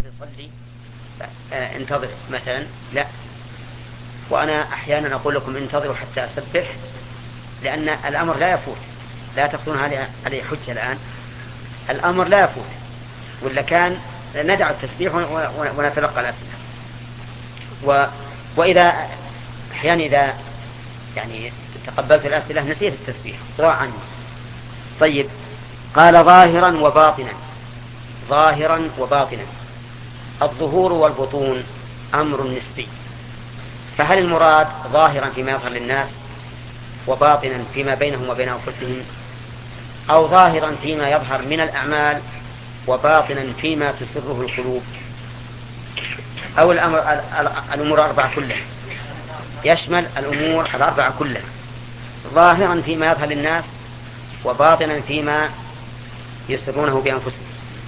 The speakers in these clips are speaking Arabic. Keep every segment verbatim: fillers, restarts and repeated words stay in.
يصلي انتظر مثلا، لا، وأنا أحيانا أقول لكم انتظروا حتى أسبح، لأن الأمر لا يفوت، لا تأخذون عليه حجة الآن، الأمر لا يفوت، ولا كان ندع التسبيح ونتلقى الأسئلة. و... وإذا أحيانا إذا يعني تقبلت الأسئلة نسيت التسبيح ضاع عني. طيب، قال ظاهرا وباطنا. ظاهرا وباطنا، الظهور والبطون أمر نسبي، فهل المراد ظاهرا فيما يظهر للناس وباطنا فيما بينهم وبين أنفسهم، أو ظاهرا فيما يظهر من الأعمال وباطنا فيما تسره القلوب، أو الأمر الأمور الأربعة كلها؟ يشمل الأمور الأربعة كلها، ظاهرا فيما يظهر للناس وباطنا فيما يسرونه بأنفسهم،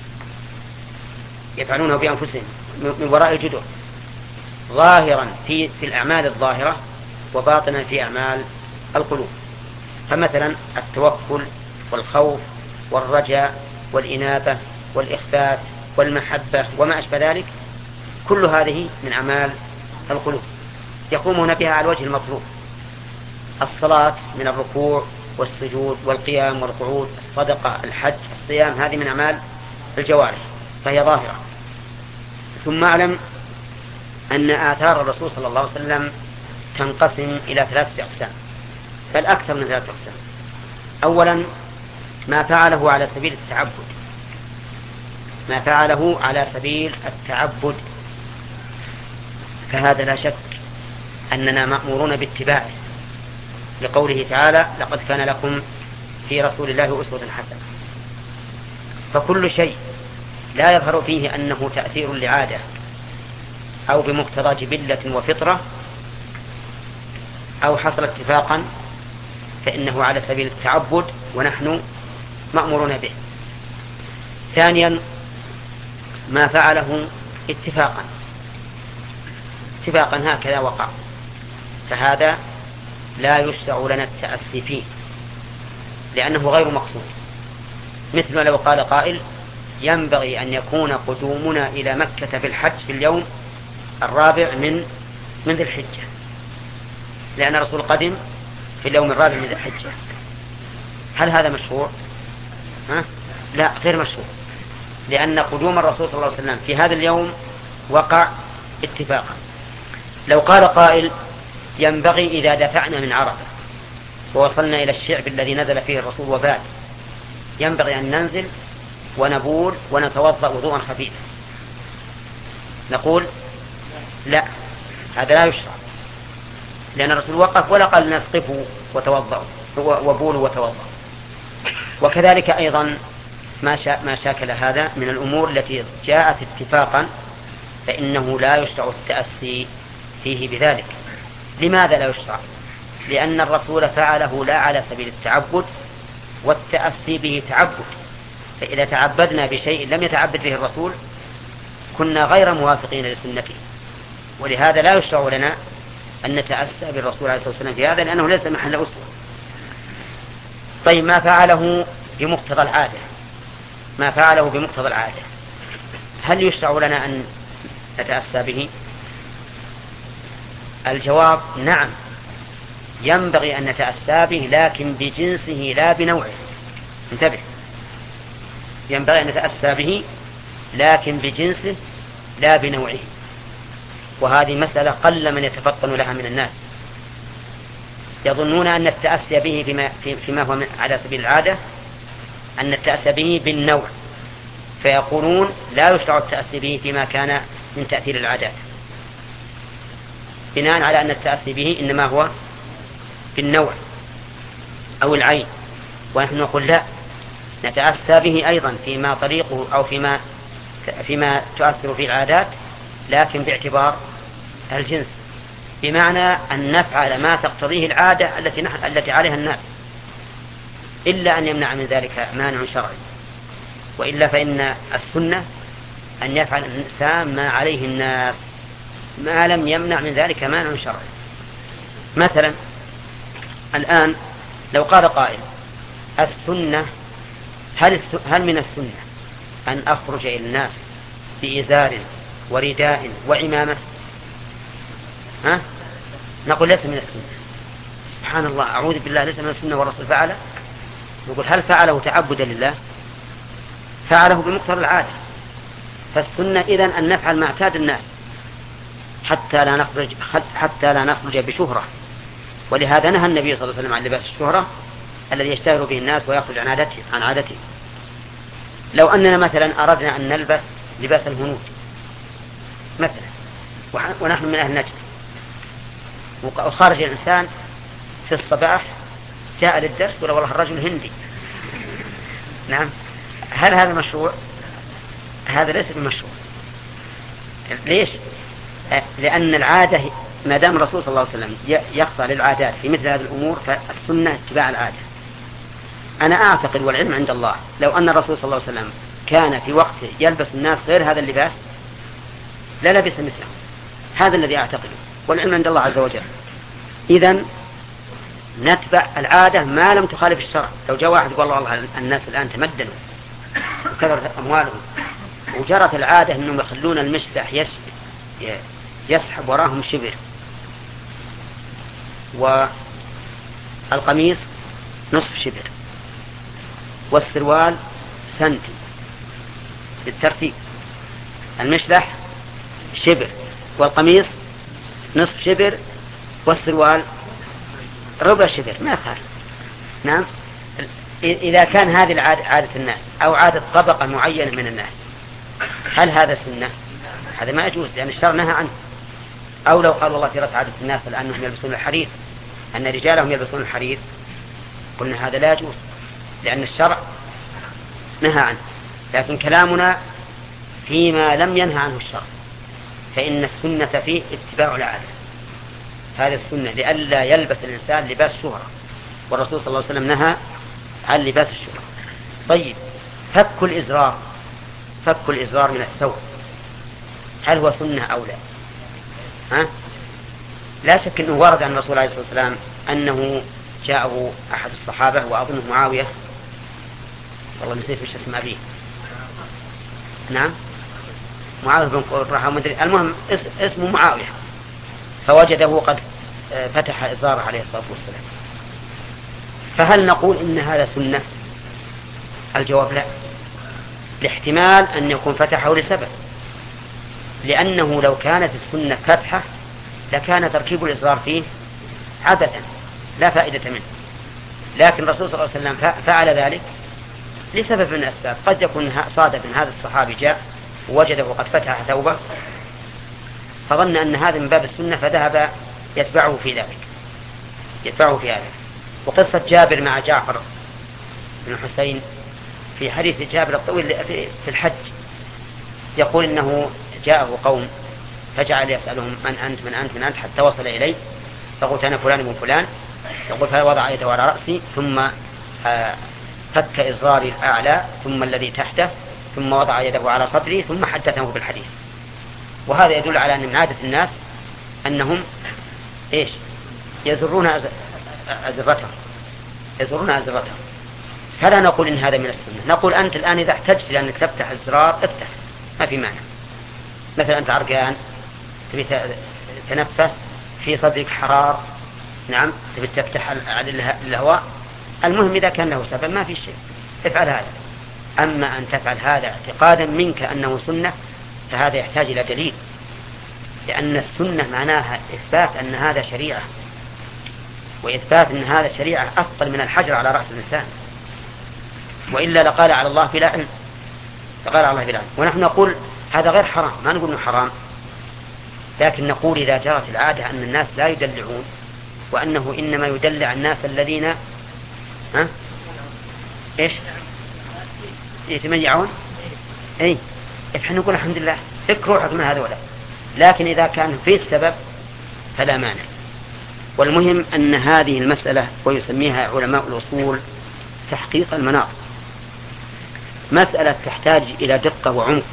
يفعلونه بأنفسهم من وراء الجدر، ظاهرا في في الأعمال الظاهرة وباطنا في أعمال القلوب. فمثلا التوكل والخوف والرجاء والإنابة والإخبات والمحبة وما أشبه ذلك، كل هذه من أعمال القلوب يقومون بها على الوجه المطلوب. الصلاة من الركوع والسجود والقيام والقعود، الصدقة، الحج، الصيام، هذه من أعمال الجوارح فهي ظاهرة. ثم أعلم أن آثار الرسول صلى الله عليه وسلم تنقسم إلى ثلاثة أقسام، بل أكثر من ثلاثة أقسام. أولا ما فعله على سبيل التعبد، ما فعله على سبيل التعبد، فهذا لا شك أننا مأمورون باتباعه، لقوله تعالى لقد كان لكم في رسول الله أسوة حسنة. فكل شيء لا يظهر فيه أنه تأثير لعادة أو بمقتضى جبلة وفطرة أو حصل اتفاقا فإنه على سبيل التعبد ونحن مأمورون به. ثانيا ما فعله اتفاقا اتفاقا هكذا وقع، فهذا لا يشرع لنا التأسي فيه لأنه غير مقصود. مثل لو قال قائل ينبغي أن يكون قدومنا إلى مكة في الحج في اليوم الرابع من من ذي الحجة، لأن الرسول قدم في اليوم الرابع من ذي الحجة، هل هذا مشروع؟ ها؟ لا، غير مشروع، لأن قدوم الرسول صلى الله عليه وسلم في هذا اليوم وقع اتفاقا. لو قال قائل ينبغي إذا دفعنا من عرفة ووصلنا إلى الشعب الذي نزل فيه الرسول وبات، ينبغي أن ننزل ونبول ونتوضأ وضوءا خفيفا، نقول لا، هذا لا يشرع، لأن الرسول وقف ولا قال الناس قفوا وتوضأوا وبولوا وتوضأوا. وكذلك أيضا ما شا ما شاكل هذا من الأمور التي جاءت اتفاقا فإنه لا يشرع التأسي فيه بذلك. لماذا لا يشرع؟ لأن الرسول فعله لا على سبيل التعبد، والتأسي به تعبد، فإذا تعبدنا بشيء لم يتعبد به الرسول كنا غير موافقين لسنته، ولهذا لا يشرع لنا أن نتأسى بالرسول عليه الصلاة والسلام في هذا، لأنه ليس محل أسوة. طيب، ما فعله بمقتضى العادة، ما فعله بمقتضى العادة هل يشرع لنا أن نتأسى به؟ الجواب نعم، ينبغي أن نتأسى به، لكن بجنسه لا بنوعه. انتبه، ينبغي أن نتأسى به لكن بجنسه لا بنوعه، وهذه مسألة قل من يتفطن لها من الناس، يظنون أن التأسي به فيما, فيما هو على سبيل العادة أن التأسي به بالنوع، فيقولون لا يشرع التأسي به فيما كان من تأثير العادات، بناء على أن التأسي به إنما هو بالنوع أو العين، ونحن نقول لا، نتأسى به أيضا فيما طريقه أو فيما فيما تؤثر في العادات، لكن باعتبار الجنس، بمعنى أن نفعل ما تقتضيه العادة التي نحن التي عليها الناس، إلا أن يمنع من ذلك مانع شرعي، وإلا فإن السنة أن يفعل الإنسان ما عليه الناس ما لم يمنع من ذلك مانع شرعي. مثلا الآن لو قال قائل السنة هل, هل من السنة أن أخرج إلى الناس بإزار ورداء وعمامة، ها؟ نقول ليس من السنة. سبحان الله، أعوذ بالله، ليس من السنة والرسول فعله. نقول هل فعله تعبدا لله؟ فعله بمقتضى العادة. فالسنة إذن أن نفعل ما اعتاد الناس حتى لا نخرج حتى لا نخرج بشهرة. ولهذا نهى النبي صلى الله عليه وسلم عن لباس الشهرة الذي يشتهر به الناس ويخرج عن عادته عن عادته. لو أننا مثلا أردنا أن نلبس لباس الهنود مثلا ونحن من أهل نجد، وخرج الإنسان في الصباح جاء للدرس ولا والله الرجل هندي، نعم، هل هذا مشروع؟ هذا ليس بمشروع. ليش؟ لأن العادة ما دام الرسول صلى الله عليه وسلم يخضع للعادات في مثل هذه الأمور فالسنة اتباع العادة. أنا أعتقد والعلم عند الله لو أن الرسول صلى الله عليه وسلم كان في وقته يلبس الناس غير هذا اللباس لا لبس مثله. هذا الذي أعتقده والعلم عند الله عز وجل. إذن نتبع العادة ما لم تخالف الشرع. لو جاء واحد يقول والله الناس الآن تمدنوا وكثرت أموالهم وجرت العادة أنهم يخلون المسبح يسحب وراهم شبر والقميص نصف شبر والسروال سنتي بالترتيب، المسبح شبر والقميص نصف شبر والسروال ربع شبر، ما صار. نعم، إذا كان هذه عادة الناس أو عادة طبقة معينة من الناس هل هذا سنة؟ هذا ما يجوز لأن الشرع نهى عنه. أو لو قال والله جرت عادة الناس لأنهم يلبسون الحرير أن رجالهم يلبسون الحرير قلنا هذا لا يجوز لأن الشرع نهى عنه. لكن كلامنا فيما لم ينهى عنه الشرع، فإن السنة فيه اتباع العادة. هذه السنة لئلا يلبس الإنسان لباس شهرة، والرسول صلى الله عليه وسلم نهى عن لباس الشهرة. طيب، فك الإزرار فك الإزرار من الثوب هل هو سنة أو لا؟ ها؟ لا شك أنه ورد عن الرسول عليه الصلاة والسلام أنه جاءه أحد الصحابة وأظنه معاوية، والله نسيت وش اسم أبيه، نعم معاوية بن قرة مدري، المهم اسمه معاوية، فوجده قد فتح إزاره عليه الصلاة والسلام. فهل نقول إن هذا سنة؟ الجواب لا، لاحتمال أن يكون فتحه لسبب، لأنه لو كانت السنة فتحة لكان تركيب الإزرار فيه عادة لا فائدة منه. لكن الرسول صلى الله عليه وسلم فعل ذلك لسبب من الأسباب. قد يكون صادف أن هذا الصحابي جاء ووجده قد فتح ثوبه فظن أن هذا من باب السنة فذهب يتبعه في ذلك يتبعه في هذا. وقصة جابر مع جعفر بن حسين في حديث جابر الطويل في الحج يقول إنه جاءه قوم فجعل يسألهم من أنت من أنت من أنت حتى وصل إليه فقلت أنا فلان من فلان. يقول فوضع يده على رأسي ثم فك إزراري الأعلى ثم الذي تحته ثم وضع يده على صدري ثم حدثه بالحديث. وهذا يدل على أن من عادة الناس أنهم إيش يزرون أزرتهم يزرون أزرتهم فلا نقول إن هذا من السنة. نقول أنت الآن إذا احتجت لأنك تفتح الزرار افتح ما في معنى. مثلا أنت عرقان تبي تنفس في صدرك حرار، نعم تبي تفتح على الهواء، المهم إذا كان له سبب ما في شيء افعل هذا. أما أن تفعل هذا اعتقادا منك أنه سنة فهذا يحتاج إلى دليل، لأن السنة معناها إثبات أن هذا شريعة، وإثبات أن هذا شريعة أفضل من الحجر على رأس الإنسان، وإلا لقال على الله بلا علم لقال على الله بلا علم. ونحن نقول هذا غير حرام، ما نقول إنه حرام، لكن نقول إذا جرت العادة أن الناس لا يدلعون وأنه إنما يدلع الناس الذين ها إيش يتميعون أي إحنا نقول الحمد لله فك روحك من هذا ولا. لكن إذا كان في السبب فلا مانع. والمهم أن هذه المسألة ويسميها علماء الأصول تحقيق المناط، مسألة تحتاج إلى دقة وعمق.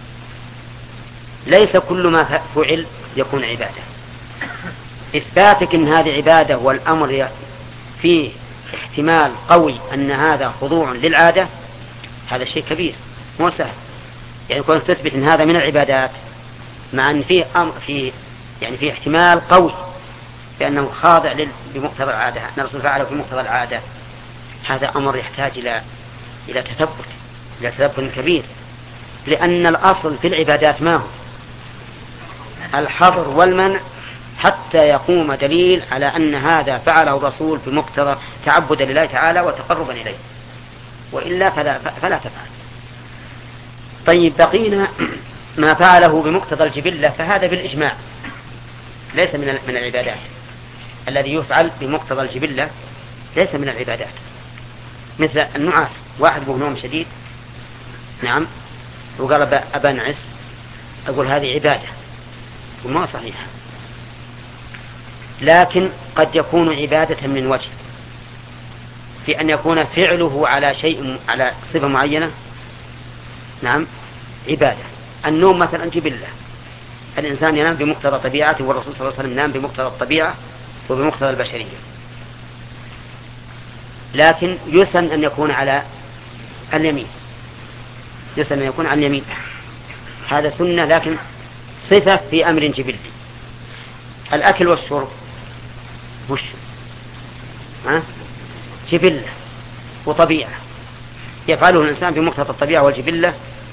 ليس كل ما فعل يكون عبادة. إثباتك أن هذه عبادة والأمر فيه احتمال قوي أن هذا خضوع للعادة هذا شيء كبير مو سهل. يعني كون تثبت ان هذا من العبادات مع ان فيه امر فيه يعني فيه احتمال قوي بانه خاضع بمقتضى العاده، ان الرسول فعله بمقتضى العاده، هذا امر يحتاج الى الى تثبت الى تثبت كبير، لان الاصل في العبادات ما هو الحظر والمنع حتى يقوم دليل على ان هذا فعله الرسول بمقتضى تعبدا لله تعالى وتقربا اليه، والا فلا, فلا تفعل. طيب بقينا ما فعله بمقتضى الجبلة، فهذا بالإجماع ليس من من العبادات. الذي يفعل بمقتضى الجبلة ليس من العبادات، مثل النعاس، واحد به نوم شديد نعم وقال أبنعس، أقول هذه عبادة وما صحيحة، لكن قد يكون عبادة من وجه، في أن يكون فعله على شيء على صفة معينة نعم عبادة. النوم مثلا جبلة، الإنسان ينام بمقتضى طبيعته، والرسول صلى الله عليه وسلم نام بمقتضى الطبيعة وبمقتضى البشرية، لكن يسن أن يكون على اليمين، يسن أن يكون على اليمين، هذا سنة لكن صفة في أمر جبلي. الأكل والشرب وش ها؟ جبلة وطبيعة يفعله الإنسان بمقتضى الطبيعة والجبلة،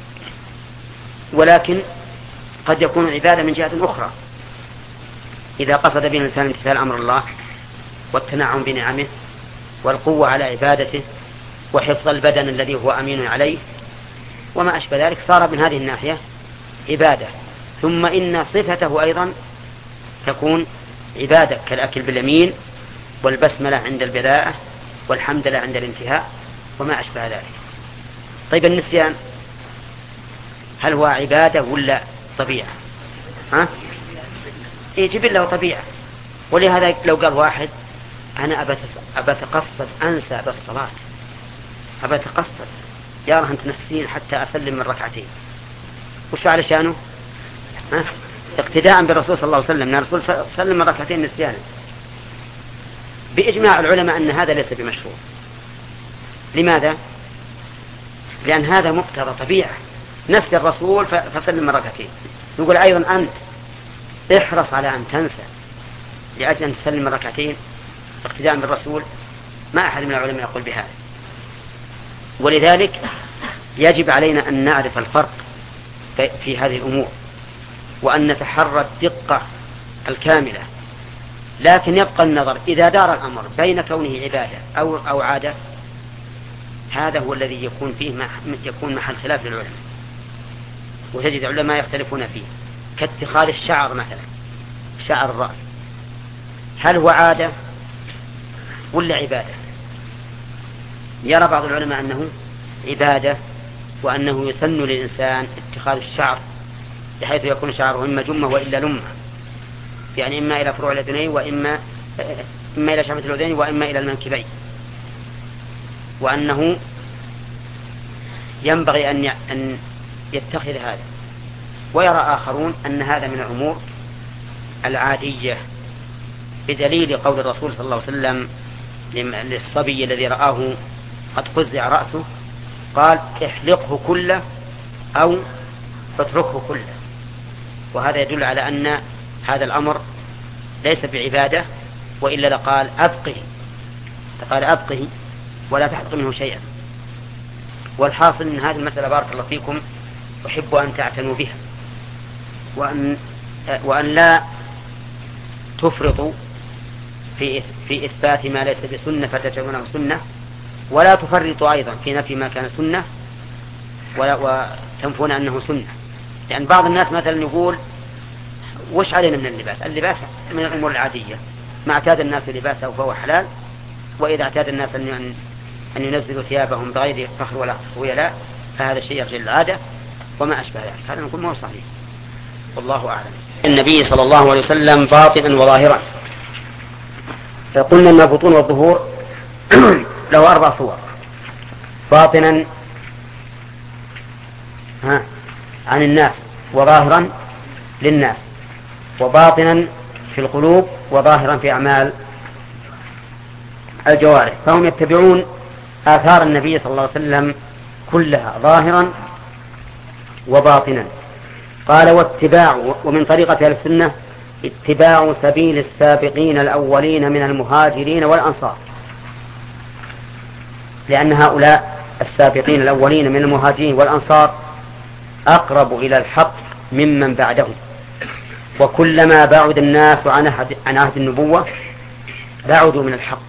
ولكن قد يكون عبادة من جهة أخرى إذا قصد به الإنسان امتثال أمر الله والتنعم بنعمه والقوة على عبادته وحفظ البدن الذي هو أمين عليه وما أشبه ذلك، صار من هذه الناحية عبادة. ثم إن صفته أيضا تكون عبادة كالأكل باليمين والبسملة عند البداءة والحمد لله عند الانتهاء وما أشبه ذلك. طيب النسيان هل هو عبادة ولا طبيعة؟ ها؟ إيه جبلة وطبيعة. ولهذا لو قال واحد أنا أبى أتقصد أنسى بالصلاة، أبى أتقصد يا رهن تنسين حتى أسلم من ركعتين، وش فعل شانه؟ ها؟ اقتداء بالرسول صلى الله عليه وسلم، الرسول سلم من ركعتين نسيانا. بإجماع العلماء أن هذا ليس بمشروع. لماذا؟ لأن هذا مقتضى طبيعة، نفس الرسول فسلم من ركعتين. نقول أيضا أنت احرص على أن تنسى لأجل أن تسلم من ركعتين اقتداء بالرسول، ما أحد من العلماء يقول بهذا. ولذلك يجب علينا أن نعرف الفرق في هذه الأمور وأن نتحرى الدقة الكاملة، لكن يبقى النظر إذا دار الأمر بين كونه عبادة أو أو عادة، هذا هو الذي يكون فيه يكون محل خلاف للعلماء، وتجد العلماء يختلفون فيه، كاتخاذ الشعر مثلا، شعر الرأس، هل هو عادة ولا عبادة؟ يرى بعض العلماء أنه عبادة، وأنه يسن للإنسان اتخاذ الشعر بحيث يكون شعره إما جمة وإلا لمة، يعني إما إلى فروع الأذنين وإما إما إلى شعبة الأذنين وإما إلى المنكبين، وأنه ينبغي أن أن يتخذ هذا. ويرى آخرون أن هذا من الأمور العادية، بدليل قول الرسول صلى الله عليه وسلم للصبي الذي رآه قد قزع رأسه قال احلقه كله أو اتركه كله، وهذا يدل على أن هذا الأمر ليس بعبادة، وإلا لقال أبقه قال أبقه ولا تحط منه شيئا. والحاصل من هذه المسألة بارك الله فيكم أحب أن تعتنوا بها، وأن, وأن لا تفرطوا في في إثبات ما ليس بسنة فتجعلونه سنة، ولا تفرطوا أيضا في نفي ما كان سنة وتنفون أنه سنة. لأن بعض الناس مثلا يقول وش علينا من اللباس؟ اللباس من الأمور العادية، ما اعتاد الناس لباسه فهو حلال، وإذا اعتاد الناس أن أن ينزلوا ثيابهم بغير فخر ولا خيلاء فهذا الشيء يرجع للعادة وما أشبه ذلك. هذا نقول ما هو صحيح، والله أعلم. النبي صلى الله عليه وسلم باطنا وظاهرا، فقلنا أن البطون والظهور له أربع صور: باطنا ها عن الناس، وظاهرا للناس، وباطنا في القلوب، وظاهرا في أعمال الجوارح. فهم يتبعون آثار النبي صلى الله عليه وسلم كلها ظاهرا وباطنا. قال واتباع، ومن طريقة أهل السنة اتباع سبيل السابقين الأولين من المهاجرين والأنصار، لأن هؤلاء السابقين الأولين من المهاجرين والأنصار أقرب إلى الحق ممن بعدهم، وكلما بعد الناس عن عهد النبوة بعدوا من الحق،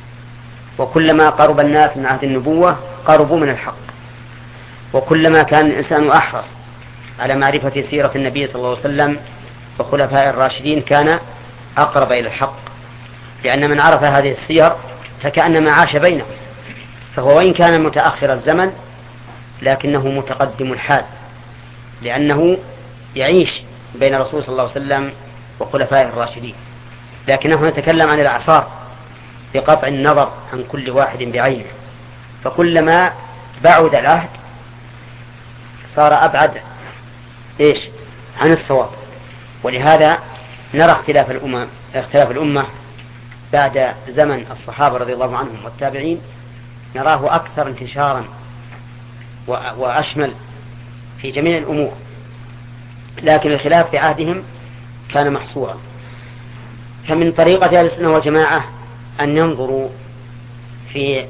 وكلما قرب الناس من عهد النبوة قربوا من الحق، وكلما كان الإنسان أحرص على معرفة سيرة النبي صلى الله عليه وسلم وخلفاء الراشدين كان أقرب إلى الحق، لأن من عرف هذه السير فكأنما عاش بينهم، فهو وإن كان متأخر الزمن لكنه متقدم الحال، لأنه يعيش بين الرسول صلى الله عليه وسلم وخلفاء الراشدين، لكنه يتكلم عن الأعصار بقطع النظر عن كل واحد بعينه، فكلما بعد العهد صار أبعد إيش عن الصواب. ولهذا نرى اختلاف الأمة اختلاف الأمة بعد زمن الصحابة رضي الله عنهم والتابعين، نراه أكثر انتشارا وأشمل في جميع الأمور، لكن الخلاف في عهدهم كان محصورا. فمن طريقة أهل السنة والجماعة أن ينظروا في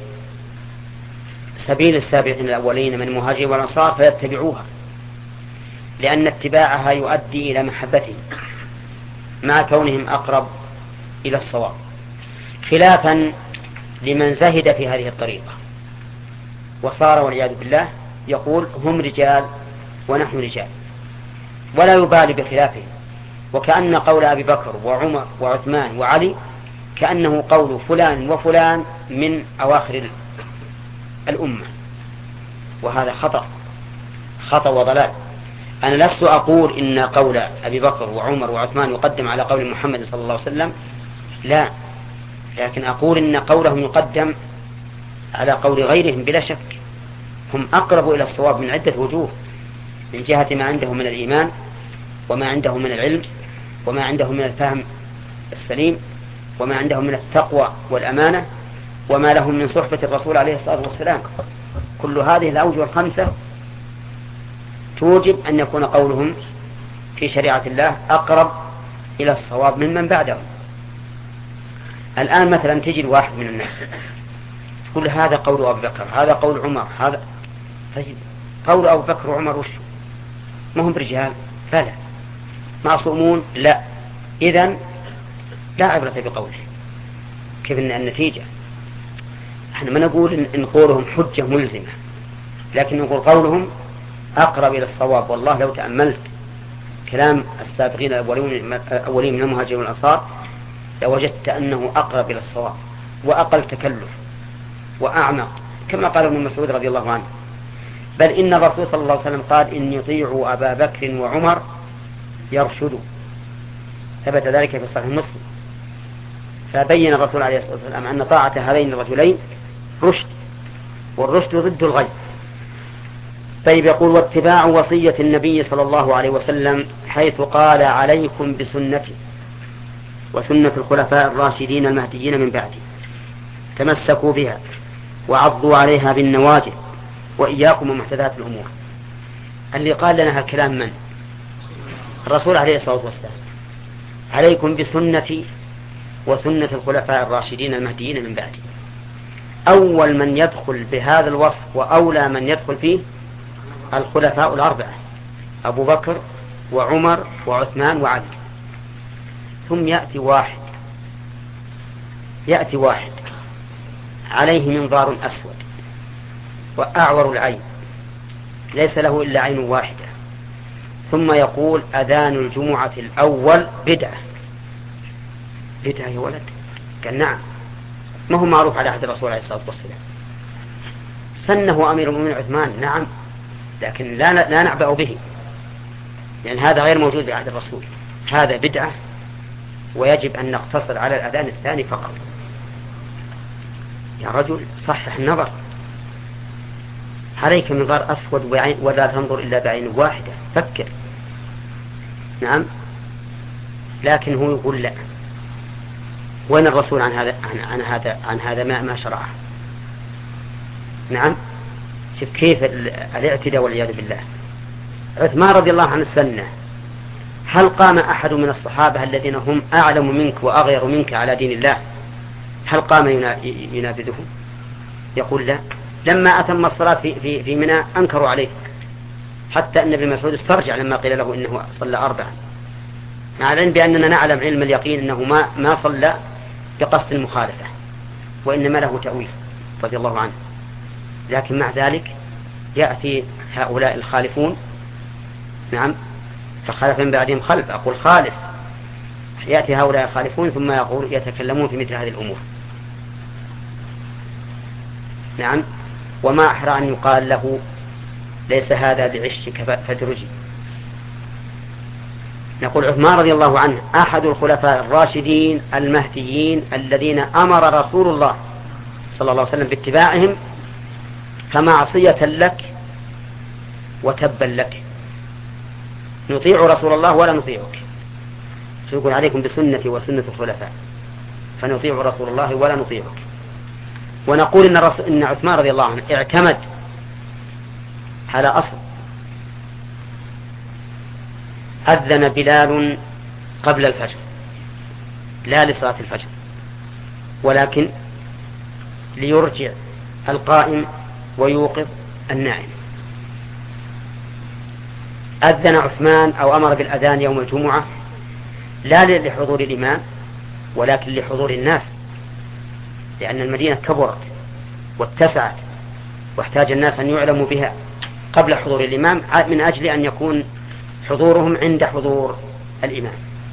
سبيل السابقين الأولين من المهاجرين والأنصار فيتبعوها، لأن اتباعها يؤدي إلى محبتهم مع كونهم أقرب إلى الصواب، خلافا لمن زهد في هذه الطريقة وصار والعياذ بالله يقول هم رجال ونحن رجال، ولا يبالي بخلافهم، وكأن قول أبي بكر وعمر وعثمان وعلي كأنه قول فلان وفلان من أواخر الأمة، وهذا خطأ خطأ وضلال. أنا لست أقول إن قول أبي بكر وعمر وعثمان يقدم على قول محمد صلى الله عليه وسلم، لا، لكن أقول إن قولهم يقدم على قول غيرهم بلا شك. هم أقرب إلى الصواب من عدة وجوه، من جهة ما عندهم من الإيمان، وما عندهم من العلم، وما عندهم من الفهم السليم، وما عندهم من التقوى والأمانة، وما لهم من صحبة الرسول عليه الصلاة والسلام. كل هذه الأوجه الخمسة توجب أن يكون قولهم في شريعة الله أقرب إلى الصواب ممن بعدهم. الآن مثلا تجد واحد من الناس تقول هذا قول أبو بكر، هذا قول عمر، هذا تجد قول أبو بكر وعمر وش ما هم رجال؟ فلا. معصومون؟ لا. إذن لا عبرة بقوله. كيف النتيجة؟ احنا ما نقول إن قولهم حجة ملزمة، لكن نقول قولهم أقرب إلى الصواب. والله لو تأملت كلام السابقين الأولين من المهاجرين والأنصار لوجدت أنه أقرب إلى الصواب وأقل تكلف وأعمق، كما قال ابن مسعود رضي الله عنه. بل إن الرسول صلى الله عليه وسلم قال إن يطيعوا أبا بكر وعمر يرشدوا، ثبت ذلك في صحيح مسلم. فبين الرسول عليه الصلاة والسلام أن طاعة هذين الرجلين رشد، والرشد ضد الغي. طيب، يقول واتباع وصية النبي صلى الله عليه وسلم حيث قال عليكم بسنتي وسنة الخلفاء الراشدين المهديين من بعدي، تمسكوا بها وعضوا عليها بالنواجذ وإياكم ومحدثات الأمور. اللي قال لنا هالكلام من؟ الرسول عليه الصلاة والسلام. عليكم بسنتي وسنة الخلفاء الراشدين المهديين من بعدي. أول من يدخل بهذا الوصف وأولى من يدخل فيه الخلفاء الأربعة، أبو بكر وعمر وعثمان وعلي. ثم يأتي واحد يأتي واحد عليه منظار أسود وأعور العين، ليس له إلا عين واحدة، ثم يقول أذان الجمعة الأول بدعة. بدعة يا ولد؟ قال نعم. ما هو معروف على عهد الرسول عليه الصلاة والسلام؟ سنه أمير المؤمنين عثمان، نعم، لكن لا لا نعبأ به، لأن هذا غير موجود في عهد الرسول. هذا بدعة، ويجب أن نقتصر على الأذان الثاني فقط. يا رجل صحح النظر، عليك منظار أسود ولا تنظر إلا بعين واحدة، فكر. نعم، لكن هو يقول لا. وين الرسول عن هذا عن, عن هذا عن هذا ما ما شرعه؟ نعم، شوف كيف الاعتداء والعياذ بالله. عثمان رضي الله عنه السنة، هل قام أحد من الصحابة الذين هم أعلم منك وأغير منك على دين الله، هل قام ينابذهم؟ يقول لا. لما أتم الصلاة في, في, في منى أنكروا عليه، حتى أن ابن مسعود استرجع لما قيل له إنه صلى أربعا، مع العلم بأننا نعلم علم اليقين أنه ما, ما صلى بقصد المخالفة، وإنما له تأويل رضي الله عنه. لكن مع ذلك يأتي هؤلاء الخالفون، نعم، فخالف من بعدهم خلف، أقول خالف، يأتي هؤلاء الخالفون ثم يقول يتكلمون في مثل هذه الأمور. نعم. وما أحرى أن يقال له ليس هذا بعشك فدرجي. نقول عثمان رضي الله عنه أحد الخلفاء الراشدين المهديين الذين أمر رسول الله صلى الله عليه وسلم باتباعهم، فمعصية لك وتبا لك، نطيع رسول الله ولا نطيعك. يقول عليكم بسنتي وسنة الخلفاء، فنطيع رسول الله ولا نطيعك. ونقول إن, رسول إن عثمان رضي الله عنه اعتمد على أصل. أذن بلال قبل الفجر لا لصلاة الفجر، ولكن ليرجع القائم ويوقظ النائم. أذن عثمان أو أمر بالأذان يوم الجمعة لا لحضور الإمام ولكن لحضور الناس، لأن المدينة كبرت واتسعت واحتاج الناس أن يعلموا بها قبل حضور الإمام، من أجل أن يكون حضورهم عند حضور الإمام.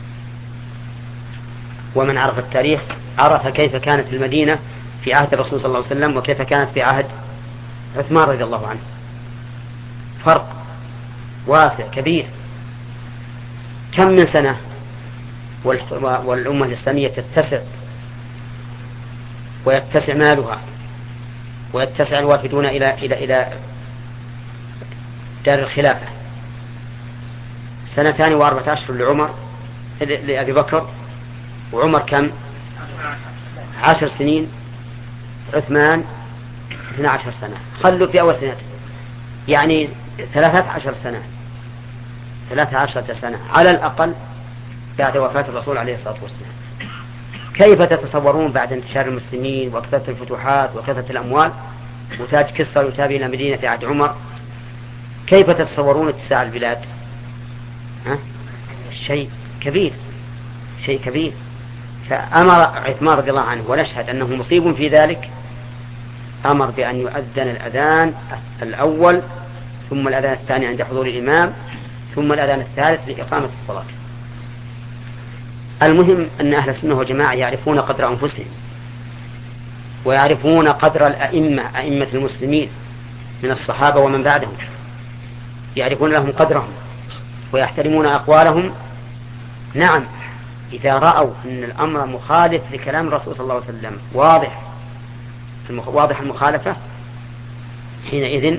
ومن عرف التاريخ عرف كيف كانت المدينة في عهد الرسول صلى الله عليه وسلم وكيف كانت في عهد عثمان رضي الله عنه، فرق واسع كبير. كم من سنة والأمة الإسلامية تتسع ويتسع مالها ويتسع الوافدون إلى إلى إلى دار الخلافة. سنتان وأربعة أشهر لعمر لأبي بكر، وعمر كم؟ عشر سنين، عثمان اثنى عشر سنة، خلوا في أول سنة يعني ثلاثة عشر سنة ثلاثة عشرة سنة على الأقل بعد وفاة الرسول عليه الصلاة والسلام. كيف تتصورون بعد انتشار المسلمين وكثرة الفتوحات وكثرة الأموال وتاج كسرى يتابع إلى مدينة في عهد عمر، كيف تتصورون اتساع البلاد؟ ها؟ شيء كبير، شيء كبير. فأمر عثمان رضي الله عنه، ونشهد أنه مصيب في ذلك، أمر بأن يؤذن الأذان الأول ثم الأذان الثاني عند حضور الإمام ثم الأذان الثالث لإقامة الصلاة. المهم أن أهل السنة والجماعة يعرفون قدر أنفسهم ويعرفون قدر الأئمة، أئمة المسلمين من الصحابة ومن بعدهم، يعرفون لهم قدرهم ويحترمون أقوالهم. نعم، إذا رأوا أن الأمر مخالف لكلام الرسول صلى الله عليه وسلم واضح واضح المخالفة، حينئذ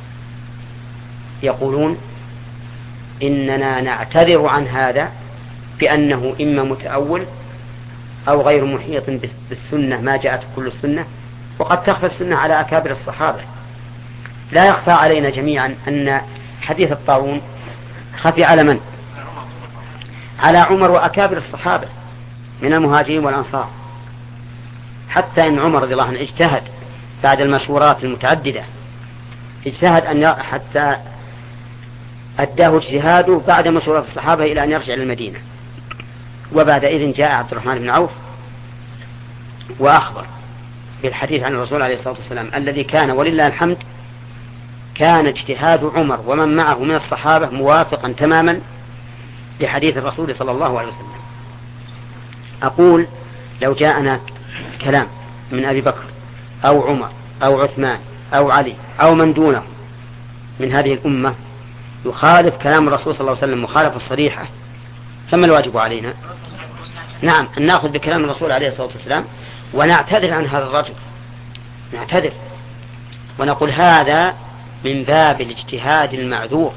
يقولون إننا نعتذر عن هذا بأنه إما متأول أو غير محيط بالسنة ما جاءت كل السنة. وقد تخفى السنة على أكابر الصحابة. لا يخفى علينا جميعا أن حديث الطاعون خفي على من؟ على عمر وأكابر الصحابة من المهاجرين والأنصار، حتى أن عمر رضي الله عنه اجتهد بعد المشورات المتعددة، اجتهد أن حتى أداه اجتهاده بعد مشورات الصحابة إلى أن يرجع إلى المدينة. وبعد إذن جاء عبد الرحمن بن عوف وأخبر بالحديث عن الرسول عليه الصلاة والسلام الذي كان ولله الحمد كان اجتهاد عمر ومن معه من الصحابة موافقا تماما لحديث الرسول صلى الله عليه وسلم. أقول لو جاءنا كلام من أبي بكر أو عمر أو عثمان أو علي أو من دونه من هذه الأمة يخالف كلام الرسول صلى الله عليه وسلم مخالفة صريحة، فما الواجب علينا؟ نعم، أن نأخذ بكلام الرسول عليه الصلاة والسلام ونعتذر عن هذا الرجل، نعتذر ونقول هذا من باب الاجتهاد المعذور،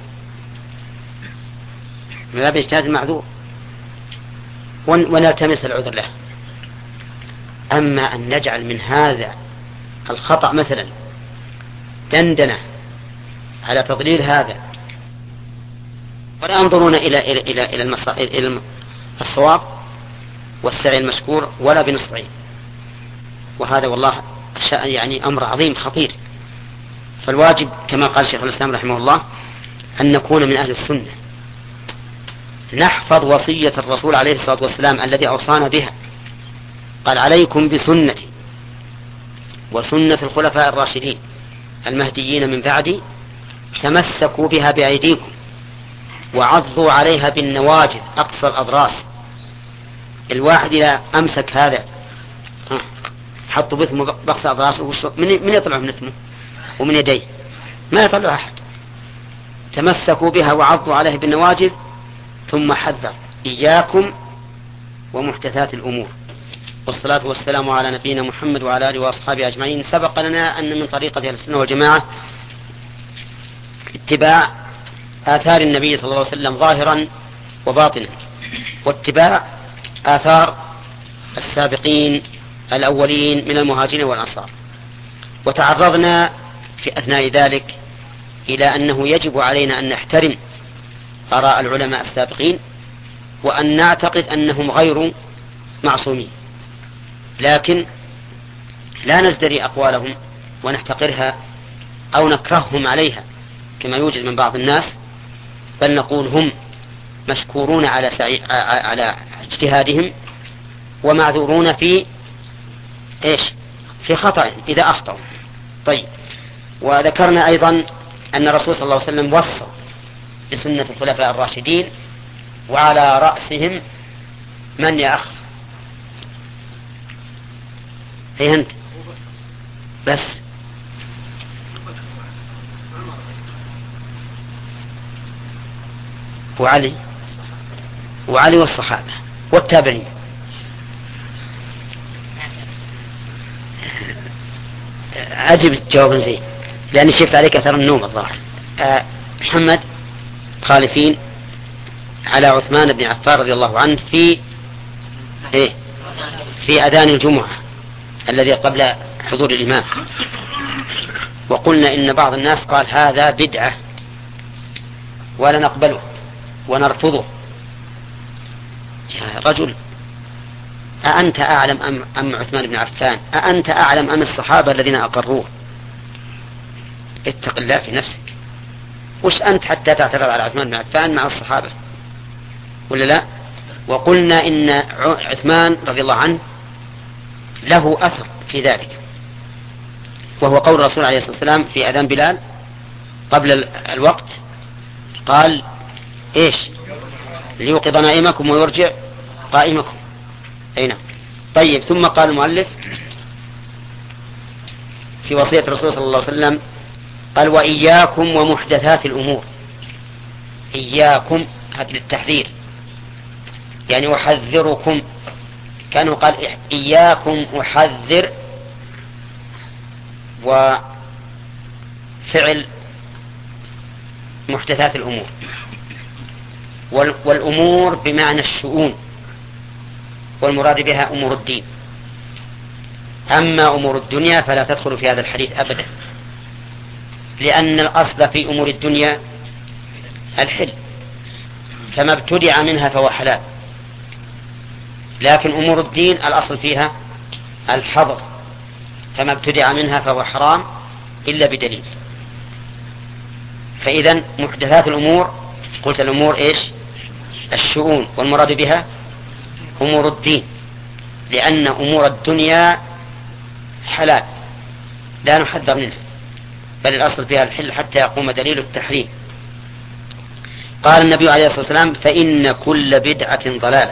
من باب الاجتهاد المعذور، ونلتمس العذر له. أما أن نجعل من هذا الخطأ مثلا دندنة على تضليل هذا ولا ينظرون إلى إلى إلى إلى, المص... إلى الصواب والسعي المشكور ولا بنصف. وهذا والله يعني أمر عظيم خطير. فالواجب كما قال شيخ الإسلام رحمه الله أن نكون من أهل السنة، نحفظ وصية الرسول عليه الصلاة والسلام الذي أوصانا بها، قال عليكم بسنتي وسنة الخلفاء الراشدين المهديين من بعدي، تمسكوا بها بأيديكم وعضوا عليها بالنواجذ أقصى الأضراس. الواحد إذا أمسك هذا حطوا بثمه بقصى أضراسه، من يطلع من نتمه ومن يديه؟ ما يطلع أحد. تمسكوا بها وعضوا عليها بالنواجذ، ثم حذر إياكم ومحدثات الأمور. والصلاة والسلام على نبينا محمد وعلى آله وأصحابه أجمعين. سبق لنا أن من طريقة أهل السنة والجماعة اتباع آثار النبي صلى الله عليه وسلم ظاهرا وباطنا، واتباع آثار السابقين الأولين من المهاجرين والأنصار. وتعرضنا في أثناء ذلك إلى أنه يجب علينا أن نحترم آراء العلماء السابقين، وأن نعتقد أنهم غير معصومين، لكن لا نزدري أقوالهم ونحتقرها أو نكرههم عليها كما يوجد من بعض الناس، بل نقول هم مشكورون على سعي... على اجتهادهم ومعذورون في إيش في خطأ إذا أخطأوا. طيب، وذكرنا أيضا أن الرسول صلى الله عليه وسلم وصى بسنة الخلفاء الراشدين، وعلى رأسهم من يا أخ؟ هي أنت بس. وعلي وعلي والصحابة والتابعين. أجب جوابا زين لأني شفت عليك أثر النوم الظاهر. أه محمد خالفين على عثمان بن عفان رضي الله عنه في إيه في أذان الجمعة الذي قبل حضور الإمام، وقلنا إن بعض الناس قال هذا بدعة ولا نقبله ونرفضه. يا رجل، أأنت أعلم أم, أم عثمان بن عفان؟ أأنت أعلم أم الصحابة الذين أقروه؟ اتق الله في نفسك. وش أنت حتى تعترض على عثمان بن عفان مع الصحابة ولا لا؟ وقلنا إن عثمان رضي الله عنه له أثر في ذلك، وهو قول الرسول عليه الصلاة والسلام في أذان بلال قبل الوقت، قال إيش؟ ليوقظ نائمكم ويرجع قائمكم. أين؟ طيب، ثم قال المؤلف في وصية الرسول صلى الله عليه وسلم قال وإياكم ومحدثات الأمور. إياكم هذا للتحذير، يعني أحذركم، كانوا قال إياكم أحذر، وفعل محدثات الأمور. والأمور بمعنى الشؤون، والمراد بها أمور الدين. أما أمور الدنيا فلا تدخل في هذا الحديث أبدا، لأن الأصل في أمور الدنيا الحل، فما ابتدع منها فهو حلال. لكن أمور الدين الأصل فيها الحظر، فما ابتدع منها فهو حرام إلا بدليل. فإذا محدثات الأمور، قلت الأمور إيش؟ الشؤون، والمراد بها أمور الدين، لأن أمور الدنيا حلال لا نحذر منها، بل الأصل فيها الحل حتى يقوم دليل التحريم. قال النبي عليه الصلاة والسلام فإن كل بدعة ضلالة.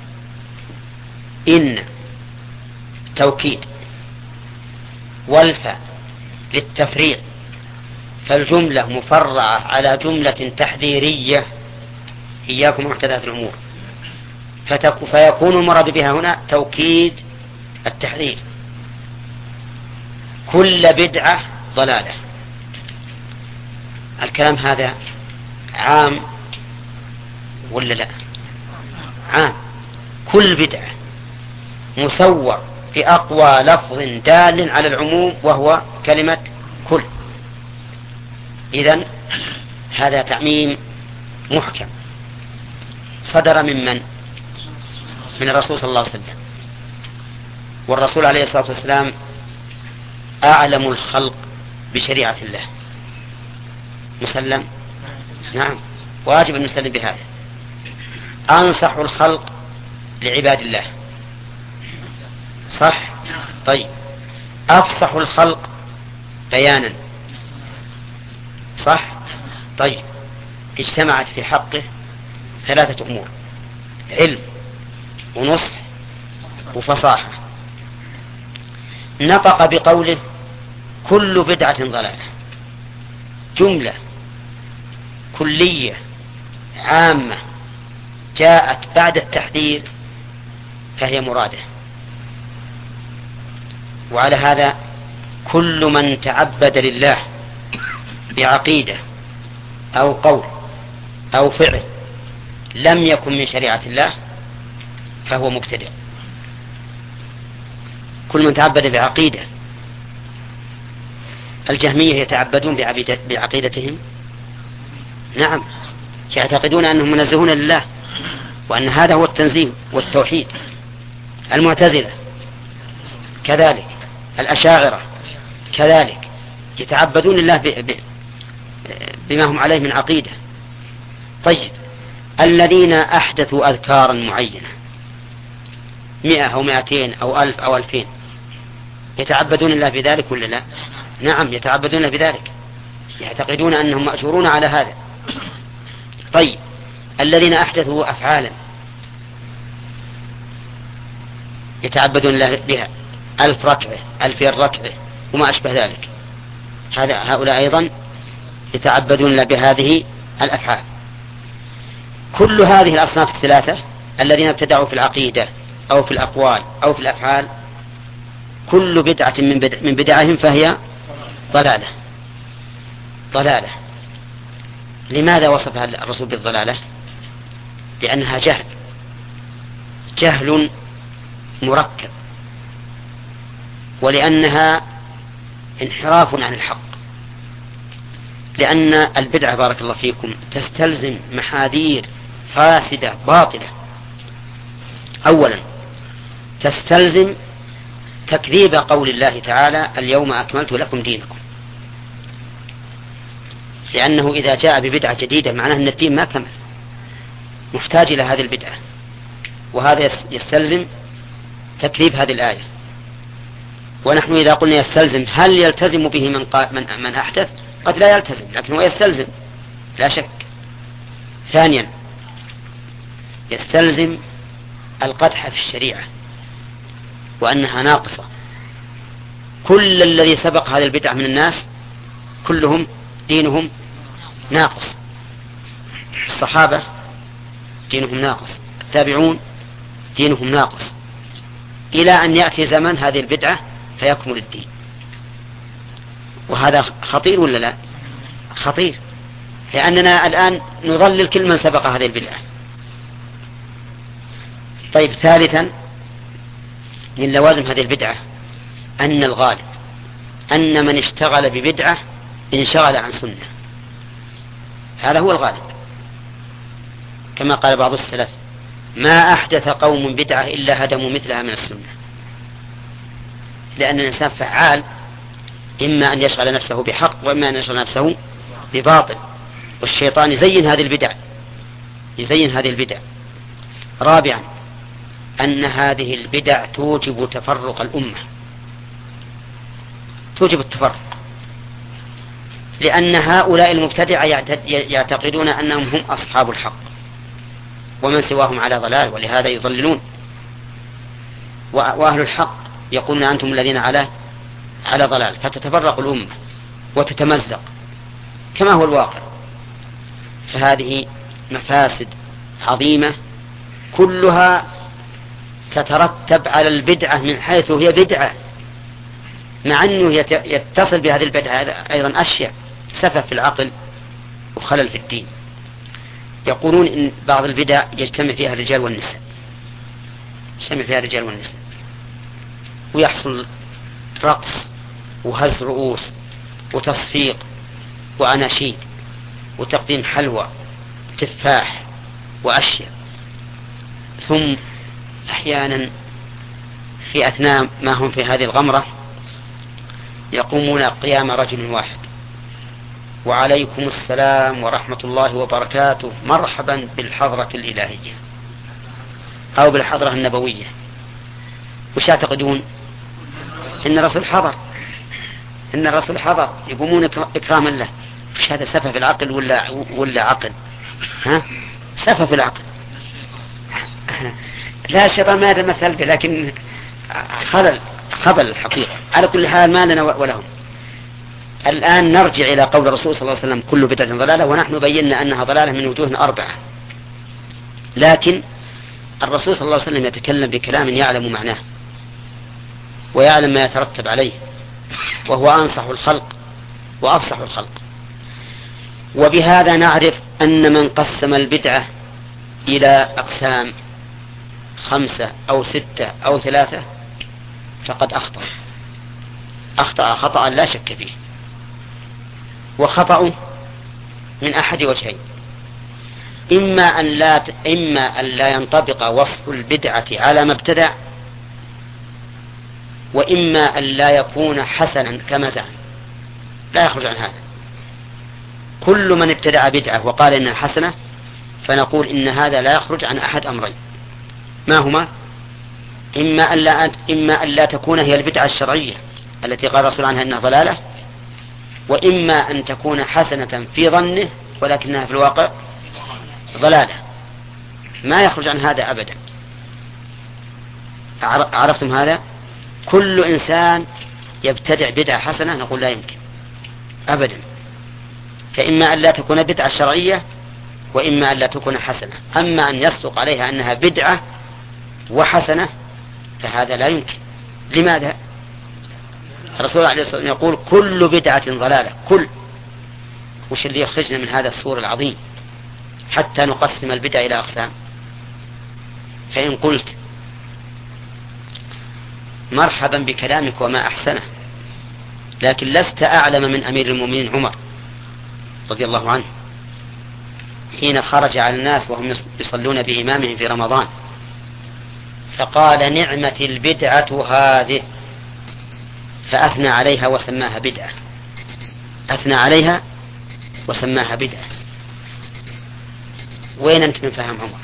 إن توكيد، والفاء للتفريع، فالجملة مفرعة على جملة تحذيرية إياكم محدثات الأمور، فيكون المراد بها هنا توكيد التحذير. كل بدعة ضلالة. الكلام هذا عام ولا لا؟ عام. كل بدعة مسور بأقوى لفظ دال على العموم وهو كلمة كل. إذن هذا تعميم محكم صدر من من من الرسول صلى الله عليه وسلم، والرسول عليه الصلاة والسلام أعلم الخلق بشريعة الله، مسلم؟ نعم، واجب أن نسلم بهذا. أنصح الخلق لعباد الله، صح؟ طيب، أفصح الخلق بيانا، صح؟ طيب، اجتمعت في حقه ثلاثة أمور: علم ونصح وفصاحة. نطق بقوله كل بدعة ضلالة، جملة كلية عامة جاءت بعد التحذير فهي مرادة. وعلى هذا كل من تعبد لله بعقيدة أو قول أو فعل لم يكن من شريعة الله فهو مبتدع. كل من تعبد بعقيدة، الجهمية يتعبدون بعقيدتهم، نعم، يعتقدون أنهم منزهون لله وأن هذا هو التنزيه والتوحيد. المعتزلة كذلك، الأشاعرة كذلك يتعبدون لله بما هم عليه من عقيدة. طيب، الذين أحدثوا أذكارا معينة مئة أو مئتين أو ألف أو ألفين يتعبدون الله بذلك ولا لا؟ نعم، يتعبدون بذلك، يعتقدون أنهم مأجورون على هذا. طيب، الذين أحدثوا أفعالا يتعبدون الله بها، ألف ركعة ألفين ركعة وما أشبه ذلك، هذا هؤلاء أيضا يتعبدون الله بهذه الأفعال. كل هذه الأصناف الثلاثة الذين ابتدعوا في العقيدة أو في الأقوال أو في الأفعال، كل بدعة من, بدع من بدعهم فهي ضلالة. ضلالة. لماذا وصفها الرسول بالضلالة؟ لأنها جهل، جهل مركب، ولأنها انحراف عن الحق. لأن البدعة بارك الله فيكم تستلزم محاذير فاسدة باطلة. أولا، تستلزم تكذيب قول الله تعالى اليوم أكملت لكم دينكم، لأنه إذا جاء ببدعة جديدة معناه أن الدين ما كمل، محتاج إلى هذه البدعة، وهذا يستلزم تكذيب هذه الآية. ونحن إذا قلنا يستلزم، هل يلتزم به من, من, من أحدث؟ قد لا يلتزم، لكنه يستلزم لا شك. ثانيا، يستلزم القدح في الشريعة وأنها ناقصة. كل الذي سبق هذه البدعة من الناس كلهم دينهم ناقص، الصحابة دينهم ناقص، التابعون دينهم ناقص، إلى أن يأتي زمن هذه البدعة فيكمل الدين. وهذا خطير ولا لا؟ خطير، لأننا الآن نضلل كل من سبق هذه البدعة. طيب، ثالثا، من لوازم هذه البدعة أن الغالب أن من اشتغل ببدعة انشغل عن سنة، هذا هو الغالب، كما قال بعض السلف: ما أحدث قوم بدعة إلا هدموا مثلها من السنة. لأن الإنسان فعال، إما أن يشغل نفسه بحق وإما أن يشغل نفسه بباطل، والشيطان يزين هذه البدع يزين هذه البدع. رابعا، أن هذه البدع توجب تفرق الأمة، توجب التفرق، لأن هؤلاء المبتدعة يعتقدون أنهم هم أصحاب الحق ومن سواهم على ضلال، ولهذا يضللون. وأهل الحق يقولون أنتم الذين على على ضلال، فتتفرق الأمة وتتمزق كما هو الواقع. فهذه مفاسد عظيمة كلها تترتب على البدعة من حيث هي بدعة، مع أنه يتصل بهذه البدعة أيضا أشياء سفه في العقل وخلل في الدين. يقولون إن بعض البدع يجتمع فيها الرجال والنساء، يجتمع فيها الرجال والنساء، ويحصل رقص وهز رؤوس وتصفيق وأناشيد وتقديم حلوى تفاح وأشياء، ثم أحيانا في أثناء ما هم في هذه الغمرة يقومون قيام رجل واحد: وعليكم السلام ورحمة الله وبركاته، مرحبا بالحضرة الإلهية أو بالحضرة النبوية. وش يعتقدون؟ إن الرسول حضر، إن الرسول حضر، يقومون إكراما له. مش هذا سفه في العقل ولا ولا عقل؟ ها، سفه في العقل. لا، الشيطان ما يتمثل به، لكن خلل خبل الحقيقة. على كل حال ما لنا ولهم. الآن نرجع إلى قول الرسول صلى الله عليه وسلم: كل بدعة ضلالة. ونحن بينا أنها ضلالة من وجوه أربعة، لكن الرسول صلى الله عليه وسلم يتكلم بكلام يعلم معناه ويعلم ما يترتب عليه، وهو أنصح الخلق وأفصح الخلق. وبهذا نعرف أن من قسم البدعة إلى أقسام خمسة أو ستة أو ثلاثة فقد أخطأ أخطأ خطأ لا شك فيه. وخطأ من أحد وجهين: إما أن لا إما أن لا ينطبق وصف البدعة على ما ابتدع، وإما أن لا يكون حسنا كما زعم. لا يخرج عن هذا. كل من ابتدع بدعة وقال إنها حسنة فنقول إن هذا لا يخرج عن أحد أمرين. ما هما؟ إما أن لا, إما أن لا تكون هي البدعة الشرعية التي قال الرسول عنها إنها ضلالة، وإما أن تكون حسنة في ظنه ولكنها في الواقع ضلالة. ما يخرج عن هذا أبدا. عرفتم هذا؟ كل إنسان يبتدع بدعة حسنة نقول لا يمكن أبدا. فإما أن لا تكون بدعة شرعية، وإما أن لا تكون حسنة. أما أن يصدق عليها أنها بدعة وحسنة فهذا لا يمكن. لماذا؟ الرسول عليه الصلاة والسلام يقول: كل بدعة ضلالة. كل وش اللي يخرجنا من هذا السور العظيم حتى نقسم البدع إلى أقسام؟ فإن قلت مرحبا بكلامك وما أحسنه، لكن لست أعلم من أمير المؤمنين عمر رضي الله عنه حين خرج على الناس وهم يصلون بإمامهم في رمضان فقال: نعمة البدعة هذه، فأثنى عليها وسماها بدعة. أثنى عليها وسماها بدعة. وين أنت من فهم عمر؟